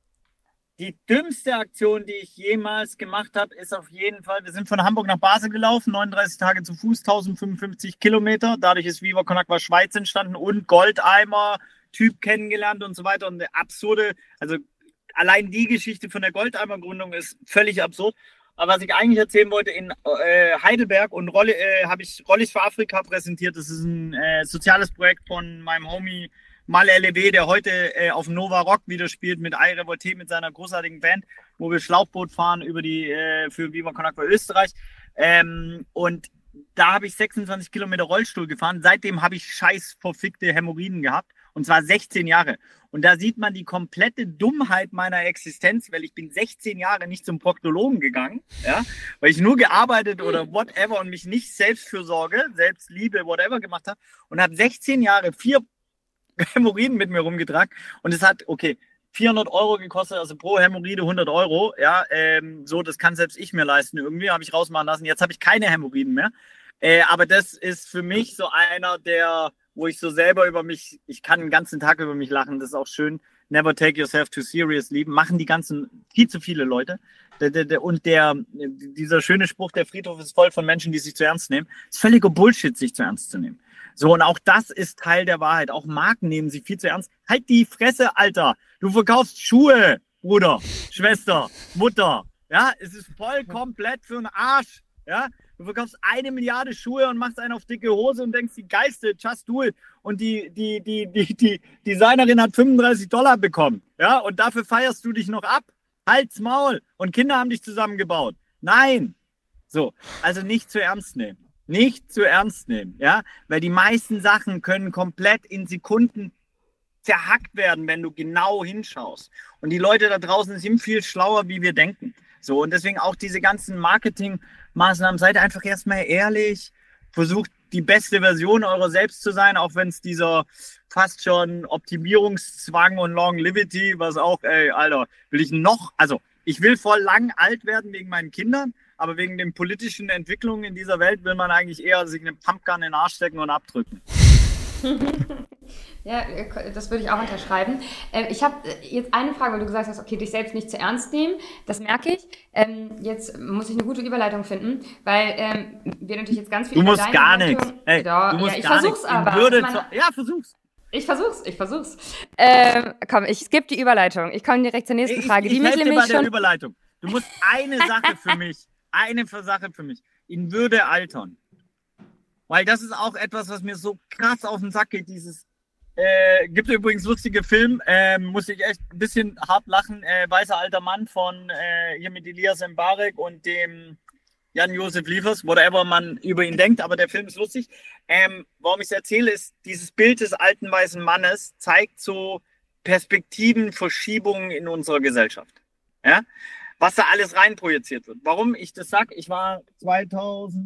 die dümmste Aktion, die ich jemals gemacht habe, ist auf jeden Fall, wir sind von Hamburg nach Basel gelaufen, neununddreißig Tage zu Fuß, tausendfünfundfünfzig Kilometer. Dadurch ist Viva Con Agua Schweiz entstanden und Goldeimer-Typ kennengelernt und so weiter. Und eine absurde, also allein die Geschichte von der Goldeimer-Gründung ist völlig absurd. Aber was ich eigentlich erzählen wollte, in äh, Heidelberg und Rolle, äh, habe ich Rollis für Afrika präsentiert. Das ist ein äh, soziales Projekt von meinem Homie Mal L E W, der heute äh, auf Nova Rock wieder spielt mit I Revolte, mit seiner großartigen Band, wo wir Schlauchboot fahren über die äh, für Viva Con Agua Österreich. Ähm, und da habe ich sechsundzwanzig Kilometer Rollstuhl gefahren. Seitdem habe ich scheiß verfickte Hämorrhoiden gehabt. Und zwar sechzehn Jahre. Und da sieht man die komplette Dummheit meiner Existenz, weil ich bin sechzehn Jahre nicht zum Proktologen gegangen, ja, weil ich nur gearbeitet oder whatever und mich nicht Selbstfürsorge, Selbstliebe, whatever gemacht habe und habe sechzehn Jahre vier Hämorrhoiden mit mir rumgetragen und es hat, okay, vierhundert Euro gekostet, also pro Hämorrhoide hundert Euro, ja, ähm, so, das kann selbst ich mir leisten irgendwie, habe ich rausmachen lassen, jetzt habe ich keine Hämorrhoiden mehr, äh, aber das ist für mich so einer der, wo ich so selber über mich, ich kann den ganzen Tag über mich lachen, das ist auch schön, never take yourself too seriously, machen die ganzen, viel zu viele Leute und der, dieser schöne Spruch, der Friedhof ist voll von Menschen, die sich zu ernst nehmen, ist völliger Bullshit, sich zu ernst zu nehmen. So, und auch das ist Teil der Wahrheit. Auch Marken nehmen sie viel zu ernst. Halt die Fresse, Alter. Du verkaufst Schuhe, Bruder, Schwester, Mutter. Ja, es ist voll komplett für den Arsch. Ja, du verkaufst eine Milliarde Schuhe und machst einen auf dicke Hose und denkst, die geilste, just do it. Und die, die, die, die, die Designerin hat fünfunddreißig Dollar bekommen. Ja, und dafür feierst du dich noch ab. Halt's Maul. Und Kinder haben dich zusammengebaut. Nein. So, also nicht zu ernst nehmen. Nicht zu ernst nehmen, ja, weil die meisten Sachen können komplett in Sekunden zerhackt werden, wenn du genau hinschaust. Und die Leute da draußen sind viel schlauer, wie wir denken. So, und deswegen auch diese ganzen Marketingmaßnahmen, seid einfach erstmal ehrlich, versucht die beste Version eurer selbst zu sein, auch wenn es dieser fast schon Optimierungszwang und Longevity, was auch, ey, Alter, will ich noch, also ich will voll lang alt werden wegen meinen Kindern, aber wegen den politischen Entwicklungen in dieser Welt will man eigentlich eher sich eine Pumpgun in den Arsch stecken und abdrücken. Ja, das würde ich auch unterschreiben. Ähm, ich habe jetzt eine Frage, weil du gesagt hast, okay, dich selbst nicht zu ernst nehmen. Das merke ich. Ähm, jetzt muss ich eine gute Überleitung finden, weil ähm, wir natürlich jetzt ganz viel Du über musst deine gar Haltung- nichts. Ey, Ja, du musst ja, ich gar versuch's nichts. In aber. Würde Das ist meine- zu- ja, versuch's. Ich versuch's, ich versuch's. Ähm, komm, ich skippe die Überleitung. Ich komme direkt zur nächsten Ich, Frage, ich, die ich mich helfe dir nämlich bei der schon... Überleitung. Du musst eine Sache für mich, eine Sache für mich, in Würde altern. Weil das ist auch etwas, was mir so krass auf den Sack geht, dieses Äh, gibt übrigens lustige Film, äh, muss ich echt ein bisschen hart lachen. Äh, Weißer alter Mann von äh, hier mit Elias Mbarek und dem Jan-Josef Liefers, whatever man über ihn denkt, aber der Film ist lustig. Ähm, warum ich es erzähle, ist, dieses Bild des alten weißen Mannes zeigt so Perspektivenverschiebungen in unserer Gesellschaft. Ja? Was da alles reinprojiziert wird. Warum ich das sage, ich war zweitausend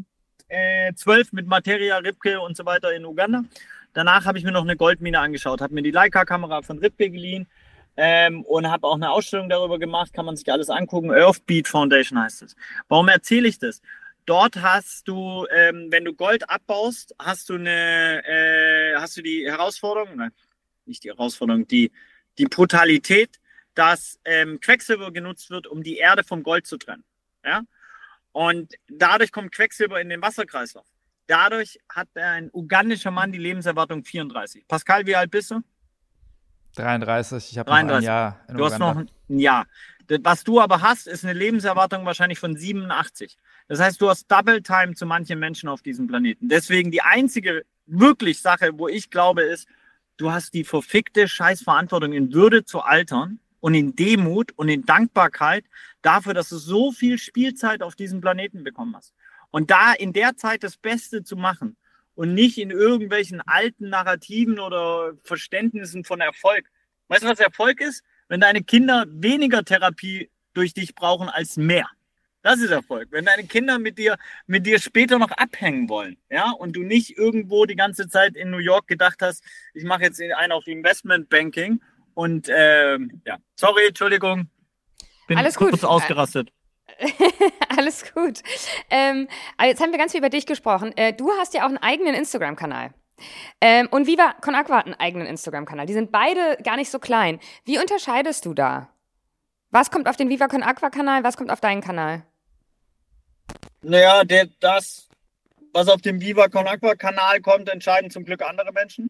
zweitausendzwölf mit Materia, Ripke und so weiter in Uganda. Danach habe ich mir noch eine Goldmine angeschaut, habe mir die Leica-Kamera von Ripke geliehen ähm, und habe auch eine Ausstellung darüber gemacht, kann man sich alles angucken. Earthbeat Foundation heißt es. Warum erzähle ich das? Dort hast du, ähm, wenn du Gold abbaust, hast du eine, äh, hast du die Herausforderung, nein, nicht die Herausforderung, die, die Brutalität, dass ähm, Quecksilber genutzt wird, um die Erde vom Gold zu trennen. Ja? Und dadurch kommt Quecksilber in den Wasserkreislauf. Dadurch hat ein ugandischer Mann die Lebenserwartung vierunddreißig. Pascal, wie alt bist du? dreiunddreißig, ich habe noch ein Jahr in Du Uganda. hast noch ein Jahr. Was du aber hast, ist eine Lebenserwartung wahrscheinlich von siebenundachtzig. Das heißt, du hast Double Time zu manchen Menschen auf diesem Planeten. Deswegen die einzige wirklich Sache, wo ich glaube, ist, du hast die verfickte Scheißverantwortung, in Würde zu altern und in Demut und in Dankbarkeit dafür, dass du so viel Spielzeit auf diesem Planeten bekommen hast. Und da in der Zeit das Beste zu machen und nicht in irgendwelchen alten Narrativen oder Verständnissen von Erfolg. Weißt du, was Erfolg ist? Wenn deine Kinder weniger Therapie durch dich brauchen als mehr. Das ist Erfolg. Wenn deine Kinder mit dir, mit dir später noch abhängen wollen, ja, und du nicht irgendwo die ganze Zeit in New York gedacht hast, ich mache jetzt einen auf Investmentbanking und, ähm, ja, sorry, Entschuldigung, bin Alles kurz gut. ausgerastet. Alles gut. Ähm, also jetzt haben wir ganz viel über dich gesprochen. Äh, du hast ja auch einen eigenen Instagram-Kanal. Ähm, und Viva Con Agua hat einen eigenen Instagram-Kanal. Die sind beide gar nicht so klein. Wie unterscheidest du da? Was kommt auf den Viva Con Agua-Kanal, was kommt auf deinen Kanal? Naja, der, das, was auf dem Viva Con Agua-Kanal kommt, entscheiden zum Glück andere Menschen.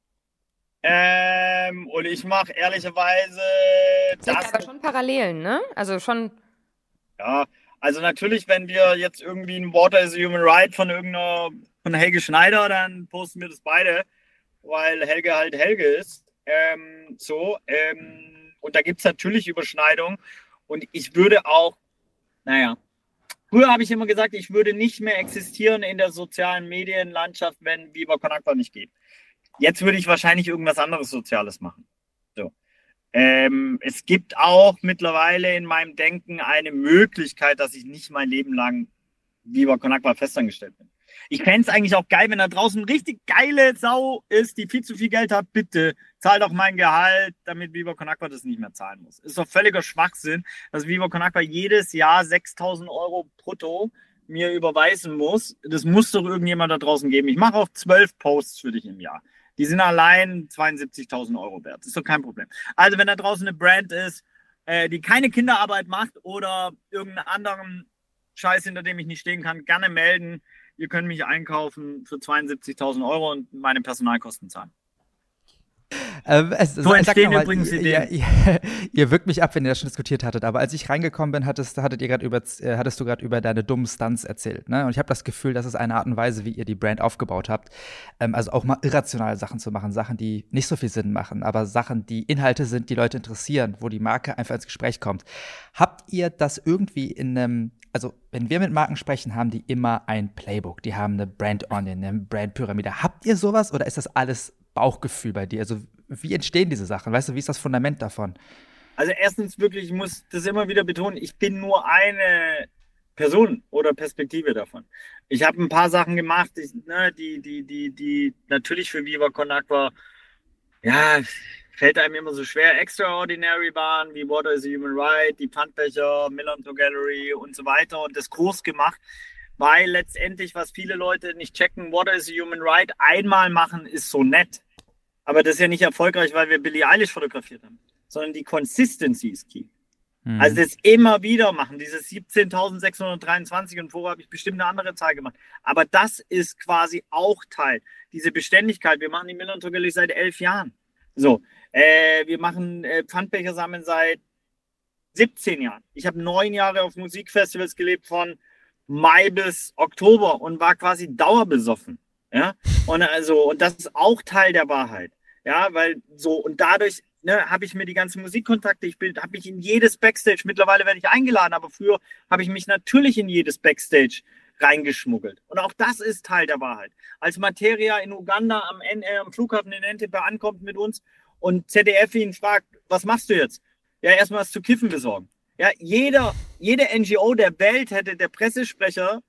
Ähm, und ich mache ehrlicherweise Es gibt das. aber schon Parallelen, ne? Also schon. Ja, also natürlich, wenn wir jetzt irgendwie ein Water is a Human Right von irgendeiner, von Helge Schneider, dann posten wir das beide, weil Helge halt Helge ist. Ähm, so, ähm, und da gibt es natürlich Überschneidungen. Und ich würde auch, naja, früher habe ich immer gesagt, ich würde nicht mehr existieren in der sozialen Medienlandschaft, wenn Viva Con Agua nicht geht. Jetzt würde ich wahrscheinlich irgendwas anderes Soziales machen. So. Ähm, es gibt auch mittlerweile in meinem Denken eine Möglichkeit, dass ich nicht mein Leben lang Viva Con Agua festangestellt bin. Ich fände es eigentlich auch geil, wenn da draußen eine richtig geile Sau ist, die viel zu viel Geld hat. Bitte zahl doch mein Gehalt, damit Viva Con Agua das nicht mehr zahlen muss. Ist doch völliger Schwachsinn, dass Viva Con Agua jedes Jahr sechstausend Euro brutto mir überweisen muss. Das muss doch irgendjemand da draußen geben. Ich mache auch zwölf Posts für dich im Jahr. Die sind allein zweiundsiebzigtausend Euro wert. Das ist doch kein Problem. Also wenn da draußen eine Brand ist, äh, die keine Kinderarbeit macht oder irgendeinen anderen Scheiß, hinter dem ich nicht stehen kann, gerne melden. Ihr könnt mich einkaufen für zweiundsiebzigtausend Euro und meine Personalkosten zahlen. Ähm, es, So sag entstehen mal, übrigens ihr, Ideen. ihr, ihr, ihr wirkt mich ab, wenn ihr das schon diskutiert hattet, aber als ich reingekommen bin, hattest, hattet ihr grad über, äh, hattest du gerade über deine dummen Stunts erzählt, ne? Und ich habe das Gefühl, das ist eine Art und Weise, wie ihr die Brand aufgebaut habt. Ähm, also auch mal irrationale Sachen zu machen, Sachen, die nicht so viel Sinn machen, aber Sachen, die Inhalte sind, die Leute interessieren, wo die Marke einfach ins Gespräch kommt. Habt ihr das irgendwie in einem, also wenn wir mit Marken sprechen, haben die immer ein Playbook, die haben eine Brand-Onion, eine Brand-Pyramide. Habt ihr sowas oder ist das alles Bauchgefühl bei dir? Also wie entstehen diese Sachen? Weißt du, wie ist das Fundament davon? Also erstens wirklich, ich muss das immer wieder betonen, ich bin nur eine Person oder Perspektive davon. Ich habe ein paar Sachen gemacht, ich, ne, die, die, die, die natürlich für Viva Con Agua, ja, fällt einem immer so schwer, extraordinary waren, wie Water is a Human Right, die Pfandbecher, Millantor Gallery und so weiter und das groß gemacht, weil letztendlich, was viele Leute nicht checken, Water is a Human Right einmal machen ist so nett. Aber das ist ja nicht erfolgreich, weil wir Billie Eilish fotografiert haben, sondern die Consistency ist key. Mhm. Also das immer wieder machen, dieses siebzehntausendsechshundertdreiundzwanzig und vorher habe ich bestimmt eine andere Zahl gemacht. Aber das ist quasi auch Teil, diese Beständigkeit. Wir machen die Millantor Gallery seit elf Jahren. So, äh, wir machen äh, Pfandbecher sammeln seit siebzehn Jahren. Ich habe neun Jahre auf Musikfestivals gelebt, von Mai bis Oktober und war quasi dauerbesoffen. Ja, und also, und das ist auch Teil der Wahrheit. Ja, weil so, und dadurch, ne, habe ich mir die ganzen Musikkontakte, ich bin, habe mich in jedes Backstage, mittlerweile werde ich eingeladen, aber früher habe ich mich natürlich in jedes Backstage reingeschmuggelt. Und auch das ist Teil der Wahrheit. Als Materia in Uganda am, äh, am Flughafen in Entebbe ankommt mit uns und Z D F ihn fragt, was machst du jetzt? Ja, erstmal was zu kiffen besorgen. Ja, jeder, jede N G O der Welt hätte der Pressesprecher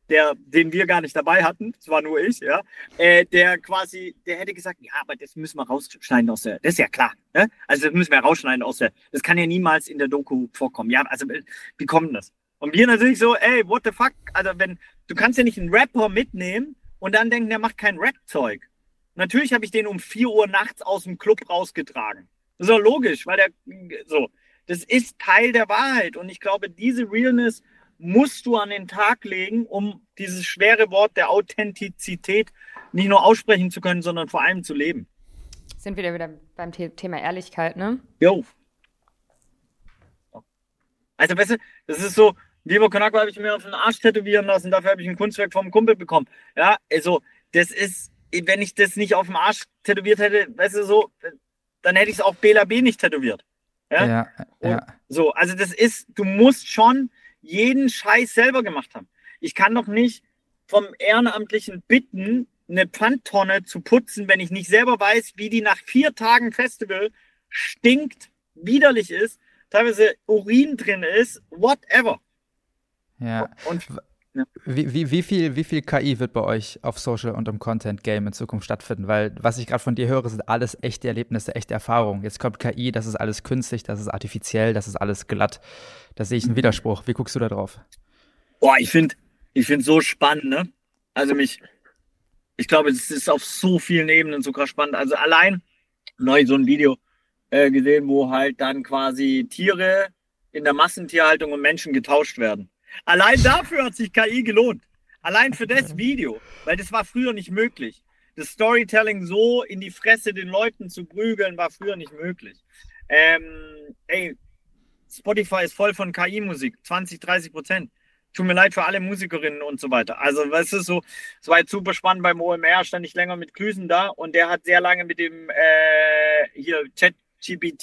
der, den wir gar nicht dabei hatten, das war nur ich, ja, äh, der quasi, der hätte gesagt, ja, aber das müssen wir rausschneiden aus der, das ist ja klar, ne? Also das müssen wir rausschneiden aus der, das kann ja niemals in der Doku vorkommen. Ja, also wie kommt denn das? Und wir natürlich so, ey, what the fuck? Also wenn, du kannst ja nicht einen Rapper mitnehmen und dann denken, der macht kein Rap-Zeug. Natürlich habe ich den um vier Uhr nachts aus dem Club rausgetragen. Das ist doch logisch, weil der, so, das ist Teil der Wahrheit. Und ich glaube, diese Realness musst du an den Tag legen, um dieses schwere Wort der Authentizität nicht nur aussprechen zu können, sondern vor allem zu leben. Sind wir wieder beim Thema Ehrlichkeit, ne? Jo. Also, weißt du, das ist so, Viva Con Agua habe ich mir auf den Arsch tätowieren lassen, dafür habe ich ein Kunstwerk vom Kumpel bekommen. Ja, also, das ist, wenn ich das nicht auf dem Arsch tätowiert hätte, weißt du, so, dann hätte ich es auch Bela B nicht tätowiert. Ja, ja, ja. So, also das ist, du musst schon jeden Scheiß selber gemacht haben. Ich kann doch nicht vom Ehrenamtlichen bitten, eine Pfandtonne zu putzen, wenn ich nicht selber weiß, wie die nach vier Tagen Festival stinkt, widerlich ist, teilweise Urin drin ist, whatever. Ja. Und, ja. Wie, wie, wie, viel, wie viel K I wird bei euch auf Social und im Content-Game in Zukunft stattfinden? Weil was ich gerade von dir höre, sind alles echte Erlebnisse, echte Erfahrungen. Jetzt kommt K I, das ist alles künstlich, das ist artifiziell, das ist alles glatt. Da sehe ich einen Widerspruch. Wie guckst du da drauf? Boah, ich finde ich finde so spannend, ne? Also mich, ich glaube, es ist auf so vielen Ebenen so krass spannend. Also allein neu so ein Video äh, gesehen, wo halt dann quasi Tiere in der Massentierhaltung und Menschen getauscht werden. Allein dafür hat sich K I gelohnt. Allein für das Video. Weil das war früher nicht möglich. Das Storytelling so in die Fresse den Leuten zu prügeln, war früher nicht möglich. Ähm, ey, Spotify ist voll von K I-Musik. zwanzig, dreißig Prozent. Tut mir leid für alle Musikerinnen und so weiter. Also, weißt du, so, es war jetzt super spannend beim O M R, stand ich länger mit Klüsen da und der hat sehr lange mit dem äh, hier ChatGPT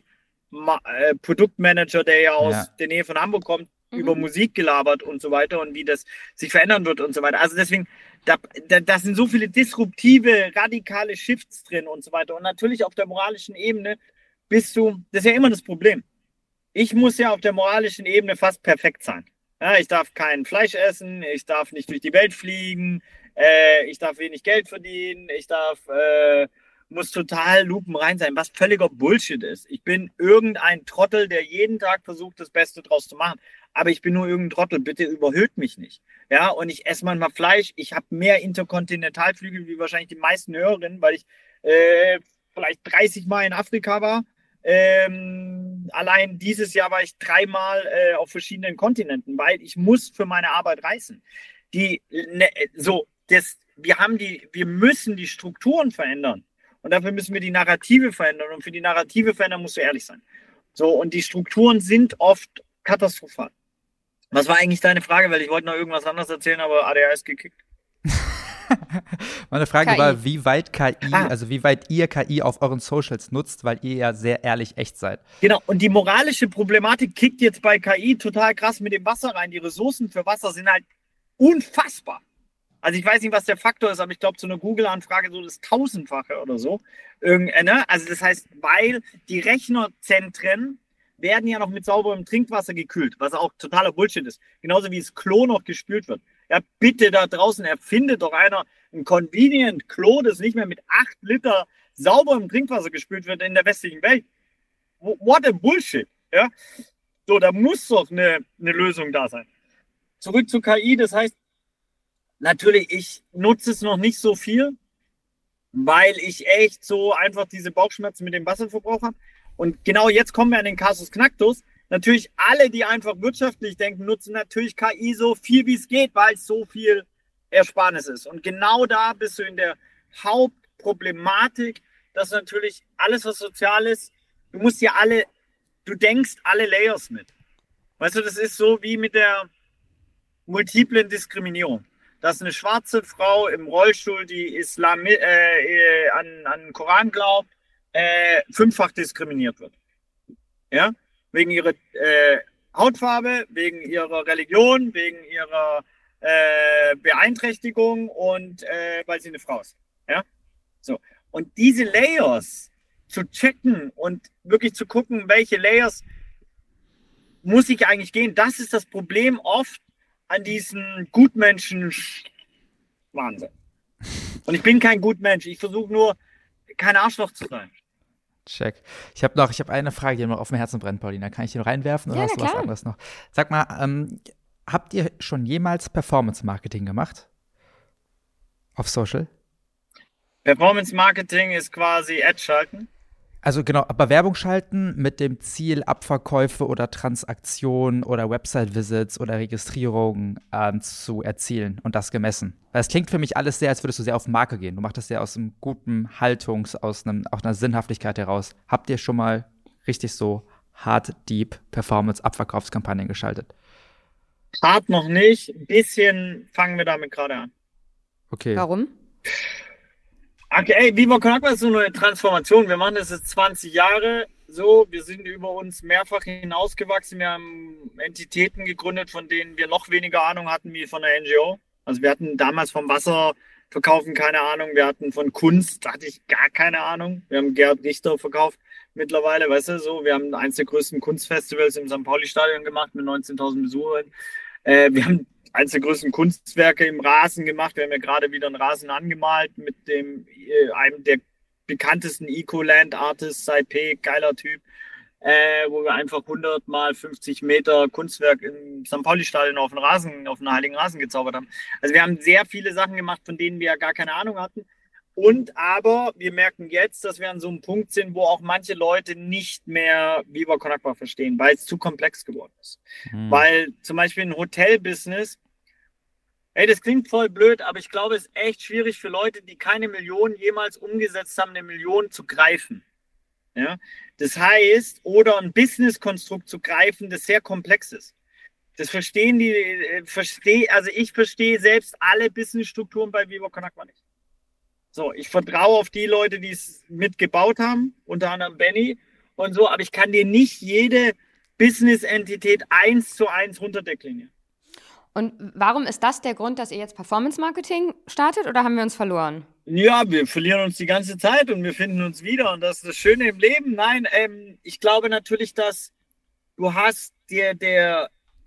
äh, Produktmanager, der ja aus ja. der Nähe von Hamburg kommt, mhm. über Musik gelabert und so weiter und wie das sich verändern wird und so weiter. Also deswegen, da, da, da sind so viele disruptive, radikale Shifts drin und so weiter. Und natürlich auf der moralischen Ebene bist du, das ist ja immer das Problem. Ich muss ja auf der moralischen Ebene fast perfekt sein. Ja, ich darf kein Fleisch essen, ich darf nicht durch die Welt fliegen, äh, ich darf wenig Geld verdienen, ich darf, äh, muss total lupenrein sein, was völliger Bullshit ist. Ich bin irgendein Trottel, der jeden Tag versucht, das Beste draus zu machen. Aber ich bin nur irgendein Trottel, bitte überhöht mich nicht. Ja, und ich esse manchmal Fleisch, ich habe mehr Interkontinentalflüge wie wahrscheinlich die meisten Hörerinnen, weil ich äh, vielleicht dreißig Mal in Afrika war. Ähm, allein dieses Jahr war ich dreimal äh, auf verschiedenen Kontinenten, weil ich muss für meine Arbeit reisen. Die, ne, so, das, wir haben die, wir müssen die Strukturen verändern und dafür müssen wir die Narrative verändern und für die Narrative verändern musst du ehrlich sein. So, und die Strukturen sind oft katastrophal. Was war eigentlich deine Frage? Weil ich wollte noch irgendwas anderes erzählen, aber A D H ist gekickt. Meine Frage K I. war, wie weit K I, ah. also wie weit ihr K I auf euren Socials nutzt, weil ihr ja sehr ehrlich echt seid. Genau, und die moralische Problematik kickt jetzt bei K I total krass mit dem Wasser rein. Die Ressourcen für Wasser sind halt unfassbar. Also ich weiß nicht, was der Faktor ist, aber ich glaube, zu einer Google-Anfrage so das Tausendfache oder so. Irgend, ne? Also das heißt, weil die Rechnerzentren werden ja noch mit sauberem Trinkwasser gekühlt, was auch totaler Bullshit ist. Genauso wie das Klo noch gespült wird. Ja, bitte da draußen erfindet doch einer ein Convenient Klo, das nicht mehr mit acht Liter sauberem Trinkwasser gespült wird in der westlichen Welt. What a Bullshit. Ja? So, da muss doch eine, eine Lösung da sein. Zurück zu K I, das heißt, natürlich, ich nutze es noch nicht so viel, weil ich echt so einfach diese Bauchschmerzen mit dem Wasserverbrauch habe. Und genau jetzt kommen wir an den Kasus Knacktus. Natürlich alle, die einfach wirtschaftlich denken, nutzen natürlich K I so viel, wie es geht, weil es so viel Ersparnis ist. Und genau da bist du in der Hauptproblematik, dass natürlich alles, was sozial ist, du musst ja alle, du denkst alle Layers mit. Weißt du, das ist so wie mit der multiplen Diskriminierung. Dass eine schwarze Frau im Rollstuhl, die Islam, äh, an, an den Koran glaubt, äh, fünffach diskriminiert wird. Ja? Wegen ihrer äh, Hautfarbe, wegen ihrer Religion, wegen ihrer äh, Beeinträchtigung und äh, weil sie eine Frau ist. Ja? So. Und diese Layers zu checken und wirklich zu gucken, welche Layers muss ich eigentlich gehen, das ist das Problem oft an diesen Gutmenschen Wahnsinn. Und ich bin kein Gutmensch. Ich versuche nur, kein Arschloch zu sein. Check. Ich habe noch, ich habe eine Frage, die mir noch auf dem Herzen brennt, Paulina. Kann ich die noch reinwerfen oder Ja, hast du na was klar. anderes noch? Sag mal, ähm, habt ihr schon jemals Performance-Marketing gemacht? Auf Social? Performance Marketing ist quasi Ad schalten. Also genau, aber Werbung schalten mit dem Ziel, Abverkäufe oder Transaktionen oder Website-Visits oder Registrierungen ähm, zu erzielen und das gemessen. Weil es klingt für mich alles sehr, als würdest du sehr auf Marke gehen. Du machst das sehr aus einem guten Haltungs-, aus einem, auch einer Sinnhaftigkeit heraus. Habt ihr schon mal richtig so hard, deep Performance-Abverkaufskampagnen geschaltet? Hart noch nicht. Ein bisschen fangen wir damit gerade an. Okay. Warum? Okay, ey, Viva Con Agua ist so eine Transformation. Wir machen das jetzt zwanzig Jahre so. Wir sind über uns mehrfach hinausgewachsen. Wir haben Entitäten gegründet, von denen wir noch weniger Ahnung hatten wie von der N G O. Also wir hatten damals vom Wasserverkaufen keine Ahnung. Wir hatten von Kunst, da hatte ich gar keine Ahnung. Wir haben Gerhard Richter verkauft mittlerweile, weißt du, so. Wir haben eins der größten Kunstfestivals im Sankt Pauli-Stadion gemacht mit neunzehntausend Besuchern. Äh, wir haben eines der größten Kunstwerke im Rasen gemacht. Wir haben ja gerade wieder einen Rasen angemalt mit dem äh, einem der bekanntesten Eco-Land-Artists, Saipé, geiler Typ, äh, wo wir einfach hundert mal fünfzig Meter Kunstwerk im Sankt Pauli-Stadion auf den Rasen, auf den heiligen Rasen gezaubert haben. Also wir haben sehr viele Sachen gemacht, von denen wir ja gar keine Ahnung hatten. Und aber wir merken jetzt, dass wir an so einem Punkt sind, wo auch manche Leute nicht mehr Viva Con Agua verstehen, weil es zu komplex geworden ist. Hm. Weil zum Beispiel ein Hotelbusiness, ey, das klingt voll blöd, aber ich glaube, es ist echt schwierig für Leute, die keine Million jemals umgesetzt haben, eine Million zu greifen. Ja? Das heißt, oder ein Business-Konstrukt zu greifen, das sehr komplex ist. Das verstehen die, äh, verstehe, also ich verstehe selbst alle Businessstrukturen bei Viva Con Agua nicht. So, ich vertraue auf die Leute, die es mitgebaut haben, unter anderem Benny und so, aber ich kann dir nicht jede Business-Entität eins zu eins runterdeklinieren. Und warum ist das der Grund, dass ihr jetzt Performance-Marketing startet oder haben wir uns verloren? Ja, wir verlieren uns die ganze Zeit und wir finden uns wieder und das ist das Schöne im Leben. Nein, ähm, ich glaube natürlich, dass du hast der, der,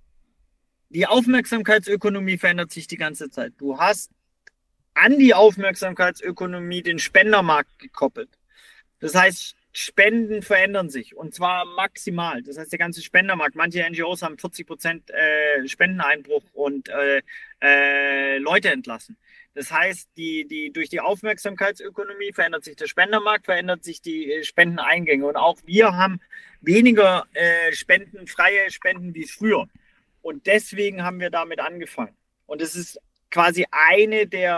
die Aufmerksamkeitsökonomie verändert sich die ganze Zeit. Du hast an die Aufmerksamkeitsökonomie den Spendermarkt gekoppelt. Das heißt, Spenden verändern sich und zwar maximal. Das heißt, der ganze Spendermarkt, manche N G Os haben vierzig Prozent äh, Spendeneinbruch und äh, äh, Leute entlassen. Das heißt, die, die, durch die Aufmerksamkeitsökonomie verändert sich der Spendermarkt, verändert sich die äh, Spendeneingänge und auch wir haben weniger äh, Spenden, freie Spenden wie früher. Und deswegen haben wir damit angefangen. Und es ist quasi eine der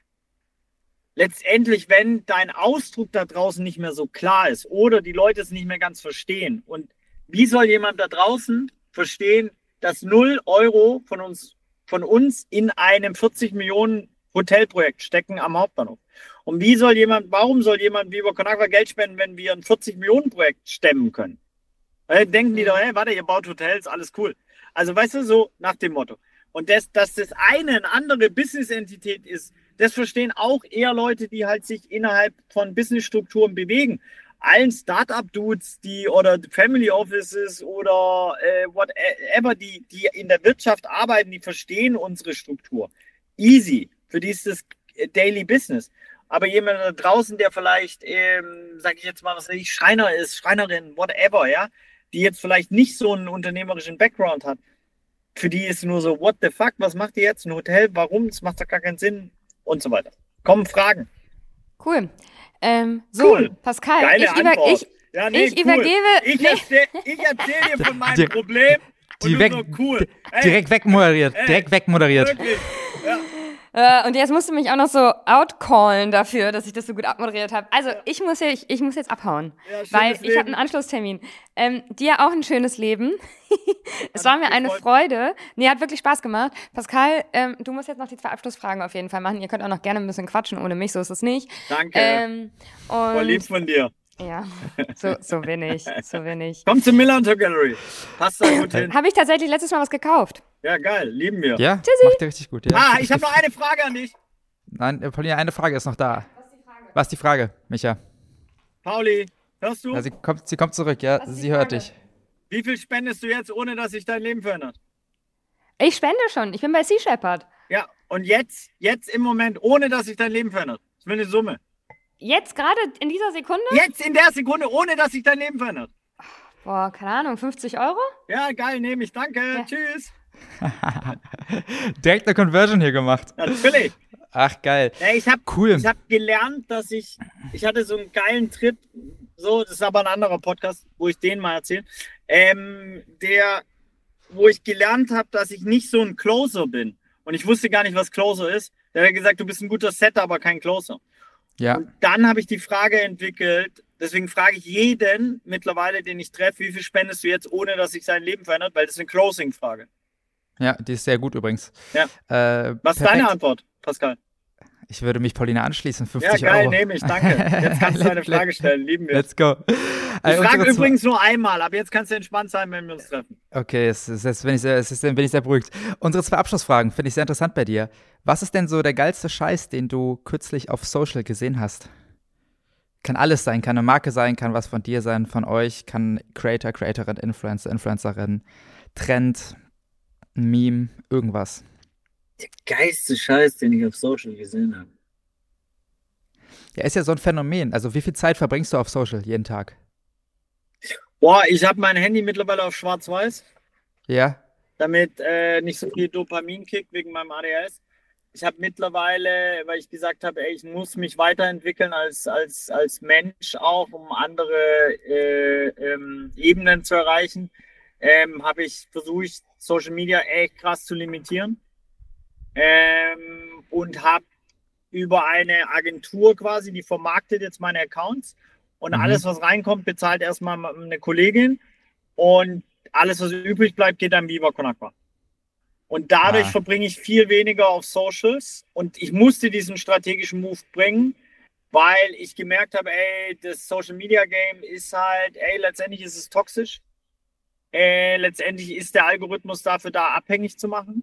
letztendlich, wenn dein Ausdruck da draußen nicht mehr so klar ist oder die Leute es nicht mehr ganz verstehen. Und wie soll jemand da draußen verstehen, dass null Euro von uns, von uns in einem vierzig Millionen Hotelprojekt stecken am Hauptbahnhof? Und wie soll jemand, warum soll jemand Viva Con Agua Geld spenden, wenn wir ein vierzig Millionen Projekt stemmen können? Weil denken die doch, hey, warte, ihr baut Hotels, alles cool. Also weißt du, so nach dem Motto. Und das, dass das eine eine andere Business-Entität ist, das verstehen auch eher Leute, die halt sich innerhalb von Businessstrukturen bewegen. Allen Start-up-Dudes, die oder Family Offices oder äh, whatever, die, die in der Wirtschaft arbeiten, die verstehen unsere Struktur. Easy. Für die ist das Daily Business. Aber jemand da draußen, der vielleicht, ähm, sag ich jetzt mal, was weiß ich, Schreiner ist, Schreinerin, whatever, ja, die jetzt vielleicht nicht so einen unternehmerischen Background hat, für die ist nur so, what the fuck, was macht ihr jetzt? Ein Hotel, warum? Das macht doch gar keinen Sinn und so weiter. Kommen Fragen. Cool. Ähm, so, Cool. Pascal, Geile ich, über, Antwort. ich, Ja, nee, ich cool. übergebe. Ich nee. erzähle erzähl dir von meinem Direkt- Problem und du direkt- so, cool. Ey, Direkt wegmoderiert, ey, direkt wegmoderiert. Wirklich. Ja. Äh, und jetzt musst du mich auch noch so outcallen dafür, dass ich das so gut abmoderiert habe. Also ich muss, ja, ich, ich muss jetzt abhauen, Ja, schönes weil ich Leben. habe einen Anschlusstermin. Ähm, dir auch ein schönes Leben. Es war mich mir eine gefreut. Freude. Nee, hat wirklich Spaß gemacht. Pascal, ähm, du musst jetzt noch die zwei Abschlussfragen auf jeden Fall machen. Ihr könnt auch noch gerne ein bisschen quatschen ohne mich, so ist es nicht. Danke. Ähm, Voll lieb und von dir. ja, so, so bin ich, so bin ich. Komm zur Millantor Gallery. Passt da gut hin. Habe ich tatsächlich letztes Mal was gekauft. Ja, geil. Lieben wir. Ja, macht ihr richtig gut. Ja. Ah, ich habe noch eine Frage an dich. Nein, äh, Paulina, eine Frage ist noch da. Was ist die Frage, Micha? Pauli, hörst du? Ja, sie, kommt, sie kommt zurück, ja, Was ist die sie hört Frage? dich. Wie viel spendest du jetzt, ohne dass sich dein Leben verändert? Ich spende schon. Ich bin bei Sea Shepherd. Ja, und jetzt, jetzt im Moment, ohne dass sich dein Leben verändert. Das ist eine Summe. Jetzt gerade in dieser Sekunde? Jetzt in der Sekunde, ohne dass sich dein Leben verändert. Boah, keine Ahnung, fünfzig Euro? Ja, geil, nehme ich. Danke. Ja. Tschüss. Direkt eine Conversion hier gemacht. Natürlich. Ach, geil. Ja, ich habe Cool. ich hab gelernt, dass ich, ich hatte so einen geilen Trip, so, das ist aber ein anderer Podcast, wo ich den mal erzähle, ähm, der, wo ich gelernt habe, dass ich nicht so ein Closer bin. Und ich wusste gar nicht, was Closer ist. Der hat gesagt, du bist ein guter Setter, aber kein Closer. Ja. Und dann habe ich die Frage entwickelt, deswegen frage ich jeden mittlerweile, den ich treffe, wie viel spendest du jetzt, ohne dass sich sein Leben verändert, weil das ist eine Closing-Frage. Ja, die ist sehr gut übrigens. Ja. Äh, Was ist perfekt. deine Antwort, Pascal? Ich würde mich Paulina anschließen, Ja, fünfzig geil, Euro. nehme ich, danke. Jetzt kannst du deine Frage stellen, lieben wir. Let's go. Ich Äh, frage unsere übrigens nur einmal, aber jetzt kannst du entspannt sein, wenn wir uns treffen. Okay, es ist, jetzt bin ich sehr, es ist, bin ich sehr beruhigt. Unsere zwei Abschlussfragen finde ich sehr interessant bei dir. Was ist denn so der geilste Scheiß, den du kürzlich auf Social gesehen hast? Kann alles sein, kann eine Marke sein, kann was von dir sein, von euch, kann Creator, Creatorin, Influencer, Influencerin, Trend, ein Meme, irgendwas. Der geilste Scheiß, den ich auf Social gesehen habe. Ja, ist ja so ein Phänomen. Also wie viel Zeit verbringst du auf Social jeden Tag? Boah, ich habe mein Handy mittlerweile auf schwarz-weiß, Ja? damit äh, nicht so viel Dopamin kickt wegen meinem A D H S. Ich habe mittlerweile, weil ich gesagt habe, ey, ich muss mich weiterentwickeln als, als, als Mensch auch, um andere äh, ähm, Ebenen zu erreichen, ähm, habe ich versucht, Social Media echt krass zu limitieren. Ähm, und habe über eine Agentur quasi, die vermarktet jetzt meine Accounts. Und Mhm. alles, was reinkommt, bezahlt erstmal eine Kollegin. Und alles, was übrig bleibt, geht an Viva Con Agua. Und dadurch Ah. verbringe ich viel weniger auf Socials. Und ich musste diesen strategischen Move bringen, weil ich gemerkt habe, ey, das Social Media Game ist halt, ey, letztendlich ist es toxisch. Äh, letztendlich ist der Algorithmus dafür da, abhängig zu machen.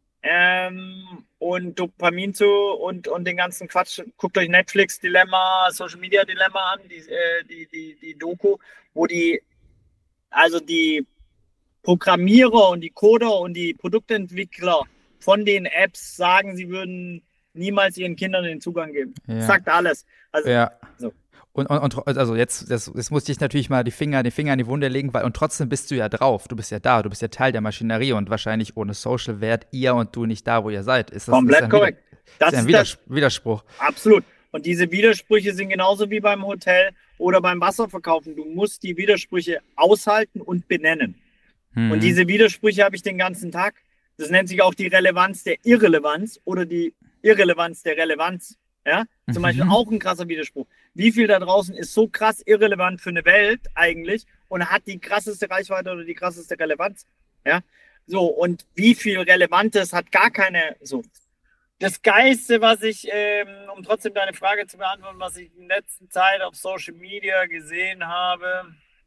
Ähm, und Dopamin zu und, und den ganzen Quatsch. Guckt euch Netflix Dilemma, Social Media Dilemma an, die, äh, die, die, die Doku, wo die, also die Programmierer und die Coder und die Produktentwickler von den Apps sagen, sie würden niemals ihren Kindern den Zugang geben. Ja. Das sagt alles. Also, Ja. so. Und, und, und also jetzt, das, jetzt musste ich natürlich mal die Finger, den Finger in die Wunde legen, weil und trotzdem bist du ja drauf. Du bist ja da, du bist ja Teil der Maschinerie und wahrscheinlich ohne Social wärt ihr und du nicht da, wo ihr seid. Ist das Komplett ist ein korrekt. Wider, Das ist ein ist das, Widers Widerspruch. absolut. Und diese Widersprüche sind genauso wie beim Hotel oder beim Wasserverkaufen. Du musst die Widersprüche aushalten und benennen. Mhm. Und diese Widersprüche habe ich den ganzen Tag. Das nennt sich auch die Relevanz der Irrelevanz oder die Irrelevanz der Relevanz. Ja, zum Mhm. Beispiel auch ein krasser Widerspruch. Wie viel da draußen ist so krass irrelevant für eine Welt eigentlich und hat die krasseste Reichweite oder die krasseste Relevanz? Ja, so, und wie viel Relevantes hat gar keine, so. Das Geilste, was ich, ähm, um trotzdem deine Frage zu beantworten, was ich in letzter Zeit auf Social Media gesehen habe.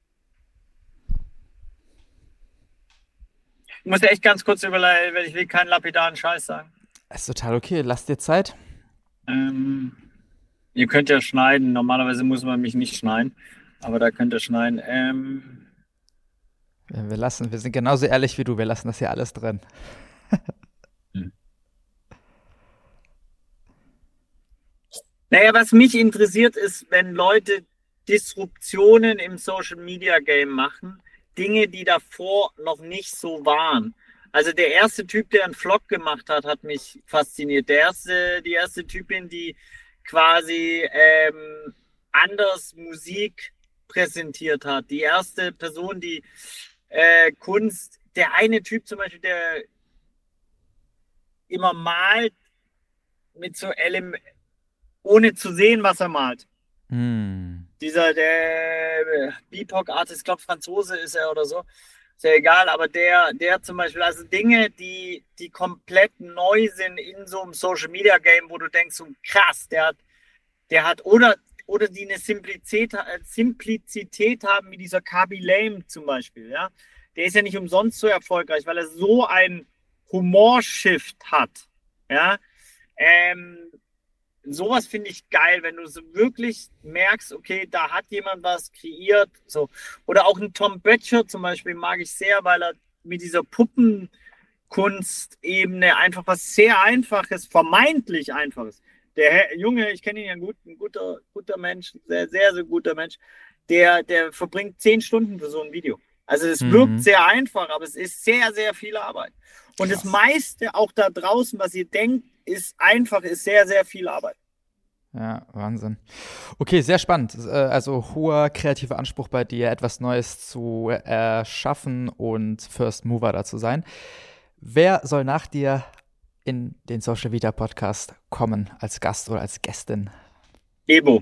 Ich muss ja echt ganz kurz überlegen, weil ich will keinen lapidaren Scheiß sagen. Ist total okay, lass dir Zeit. Ähm, ihr könnt ja schneiden. Normalerweise muss man mich nicht schneiden, aber da könnt ihr schneiden. Ähm, Ja, Wir lassen, wir sind genauso ehrlich wie du, wir lassen das hier alles drin. naja, was mich interessiert ist, wenn Leute Disruptionen im Social Media Game machen, Dinge, die davor noch nicht so waren. Also der erste Typ, der einen Vlog gemacht hat, hat mich fasziniert. Der erste, die erste Typin, die quasi ähm, anders Musik präsentiert hat. Die erste Person, die äh, Kunst, der eine Typ zum Beispiel, der immer malt mit so Element, ohne zu sehen, was er malt. Hm. Dieser, der B I P O C-Artist, ich glaube Franzose ist er oder so, ist ja egal, aber der, der zum Beispiel, also Dinge, die, die komplett neu sind in so einem Social-Media-Game, wo du denkst, so krass, der hat, der hat, oder, oder die eine Simplizität, Simplizität haben, wie dieser Kaby Lame zum Beispiel, ja. Der ist ja nicht umsonst so erfolgreich, weil er so ein Humorshift hat, ja. Ähm, sowas finde ich geil, wenn du so wirklich merkst, okay, da hat jemand was kreiert. So. Oder auch ein Tom Böttcher zum Beispiel mag ich sehr, weil er mit dieser Puppen, Kunstebene, einfach was sehr Einfaches, vermeintlich Einfaches. Der Herr, Junge, ich kenne ihn ja gut, ein guter, guter Mensch, sehr, sehr, sehr guter Mensch, der, der verbringt zehn Stunden für so ein Video. Also es mhm. wirkt sehr einfach, aber es ist sehr, sehr viel Arbeit. Und Krass. Das meiste auch da draußen, was ihr denkt, ist einfach, ist sehr, sehr viel Arbeit. Ja, Wahnsinn. Okay, sehr spannend. Also hoher kreativer Anspruch bei dir, etwas Neues zu erschaffen und First Mover da zu sein. Wer soll nach dir in den Social Vita Podcast kommen als Gast oder als Gästin? Ebo,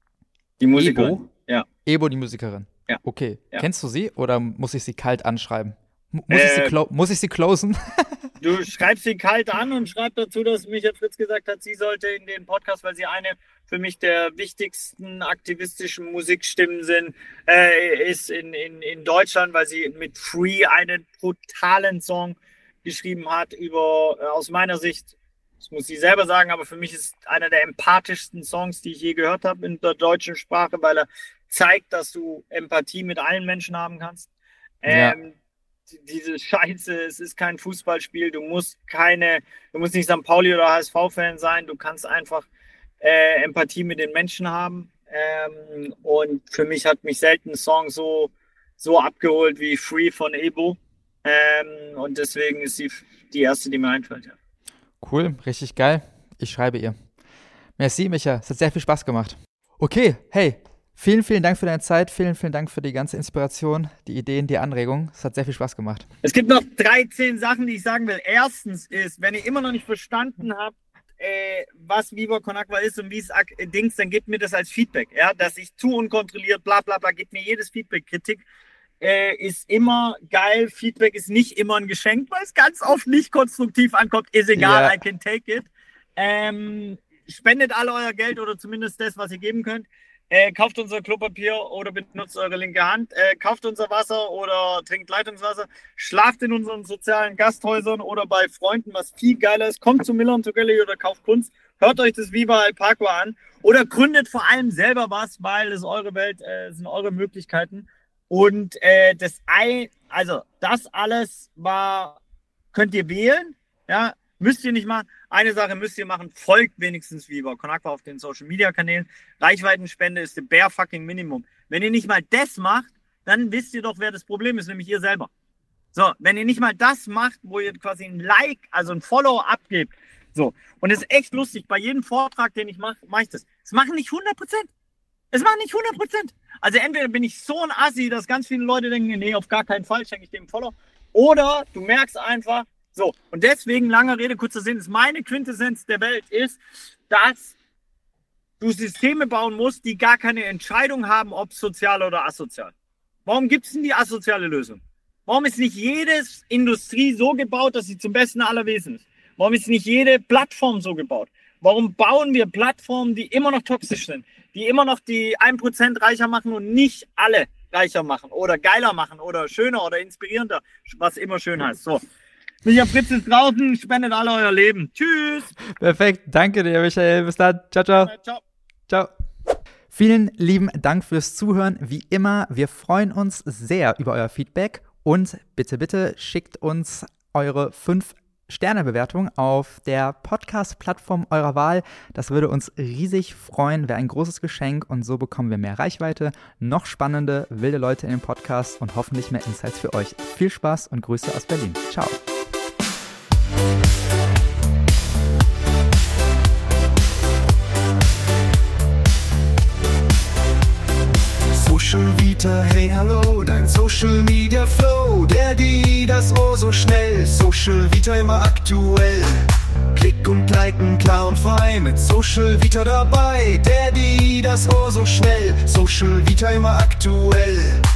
die Musikerin. Ebo? Ja. Ebo, die Musikerin. Ja. Okay. Ja. Kennst du sie oder muss ich sie kalt anschreiben? M- muss, äh, ich sie clo- muss ich sie closen? Du schreibst sie kalt an und schreib dazu, dass Michael Fritz gesagt hat, sie sollte in den Podcast, weil sie eine für mich der wichtigsten aktivistischen Musikstimmen sind, äh, ist in, in, in Deutschland, weil sie mit Free einen brutalen Song geschrieben hat über, äh, aus meiner Sicht, das muss sie selber sagen, aber für mich ist einer der empathischsten Songs, die ich je gehört habe in der deutschen Sprache, weil er zeigt, dass du Empathie mit allen Menschen haben kannst. Ähm, ja. Diese Scheiße, es ist kein Fußballspiel, du musst keine, du musst nicht Sankt Pauli oder H S V-Fan sein, du kannst einfach äh, Empathie mit den Menschen haben. Ähm, und für mich hat mich selten ein Song so, so abgeholt wie Free von Ebo. Ähm, und deswegen ist sie die erste, die mir einfällt. Ja. Cool, richtig geil. Ich schreibe ihr. Merci, Micha. Es hat sehr viel Spaß gemacht. Okay, hey. Vielen, vielen Dank für deine Zeit. Vielen, vielen Dank für die ganze Inspiration, die Ideen, die Anregungen. Es hat sehr viel Spaß gemacht. Es gibt noch dreizehn Sachen, die ich sagen will. Erstens ist, wenn ihr immer noch nicht verstanden habt, äh, was Viva Con Agua ist und wie es äh, Dings, dann gebt mir das als Feedback. Ja? Dass ich zu unkontrolliert, bla bla bla, gebt mir jedes Feedback. Kritik äh, ist immer geil. Feedback ist nicht immer ein Geschenk, weil es ganz oft nicht konstruktiv ankommt. Ist egal, yeah. I can take it. Ähm, spendet alle euer Geld oder zumindest das, was ihr geben könnt. Äh, kauft unser Klopapier oder benutzt eure linke Hand. Äh, kauft unser Wasser oder trinkt Leitungswasser. Schlaft in unseren sozialen Gasthäusern oder bei Freunden, was viel geiler ist. Kommt zu Miller und Togelli oder kauft Kunst. Hört euch das Viva Alpaqua an. Oder gründet vor allem selber was, weil es eure Welt, äh, sind eure Möglichkeiten. Und äh, das ein, also das alles war, könnt ihr wählen, ja. Müsst ihr nicht machen. Eine Sache müsst ihr machen. Folgt wenigstens Viva Con Agua auf den Social Media Kanälen. Reichweitenspende ist der bare fucking Minimum. Wenn ihr nicht mal das macht, dann wisst ihr doch, wer das Problem ist, nämlich ihr selber. So, wenn ihr nicht mal das macht, wo ihr quasi ein Like, also ein Follow abgebt. So. Und es ist echt lustig. Bei jedem Vortrag, den ich mache, mache ich das. Es machen nicht hundert Prozent. Es machen nicht hundert Prozent. Also entweder bin ich so ein Assi, dass ganz viele Leute denken, nee, auf gar keinen Fall schenke ich dem Follow. Oder du merkst einfach, so, und deswegen, lange Rede, kurzer Sinn, ist meine Quintessenz der Welt ist, dass du Systeme bauen musst, die gar keine Entscheidung haben, ob sozial oder asozial. Warum gibt es denn die asoziale Lösung? Warum ist nicht jede Industrie so gebaut, dass sie zum Besten aller Wesen ist? Warum ist nicht jede Plattform so gebaut? Warum bauen wir Plattformen, die immer noch toxisch sind, die immer noch die ein Prozent reicher machen und nicht alle reicher machen oder geiler machen oder schöner oder inspirierender, was immer schön heißt. So. Michael Fritz ist draußen, spendet alle euer Leben. Tschüss. Perfekt, danke dir, Michael. Bis dann. Ciao, ciao. Ciao. Ciao. Vielen lieben Dank fürs Zuhören. Wie immer, wir freuen uns sehr über euer Feedback und bitte, bitte schickt uns eure fünf Sterne Bewertung auf der Podcast-Plattform eurer Wahl. Das würde uns riesig freuen, wäre ein großes Geschenk und so bekommen wir mehr Reichweite, noch spannende, wilde Leute in den Podcast und hoffentlich mehr Insights für euch. Viel Spaß und Grüße aus Berlin. Ciao. Social Vita, hey hallo, dein Social Media Flow, der, die, das oh so schnell, Social Vita immer aktuell. Klick und liken, klar und frei, mit Social Vita dabei, der, die, das oh so schnell, Social Vita immer aktuell.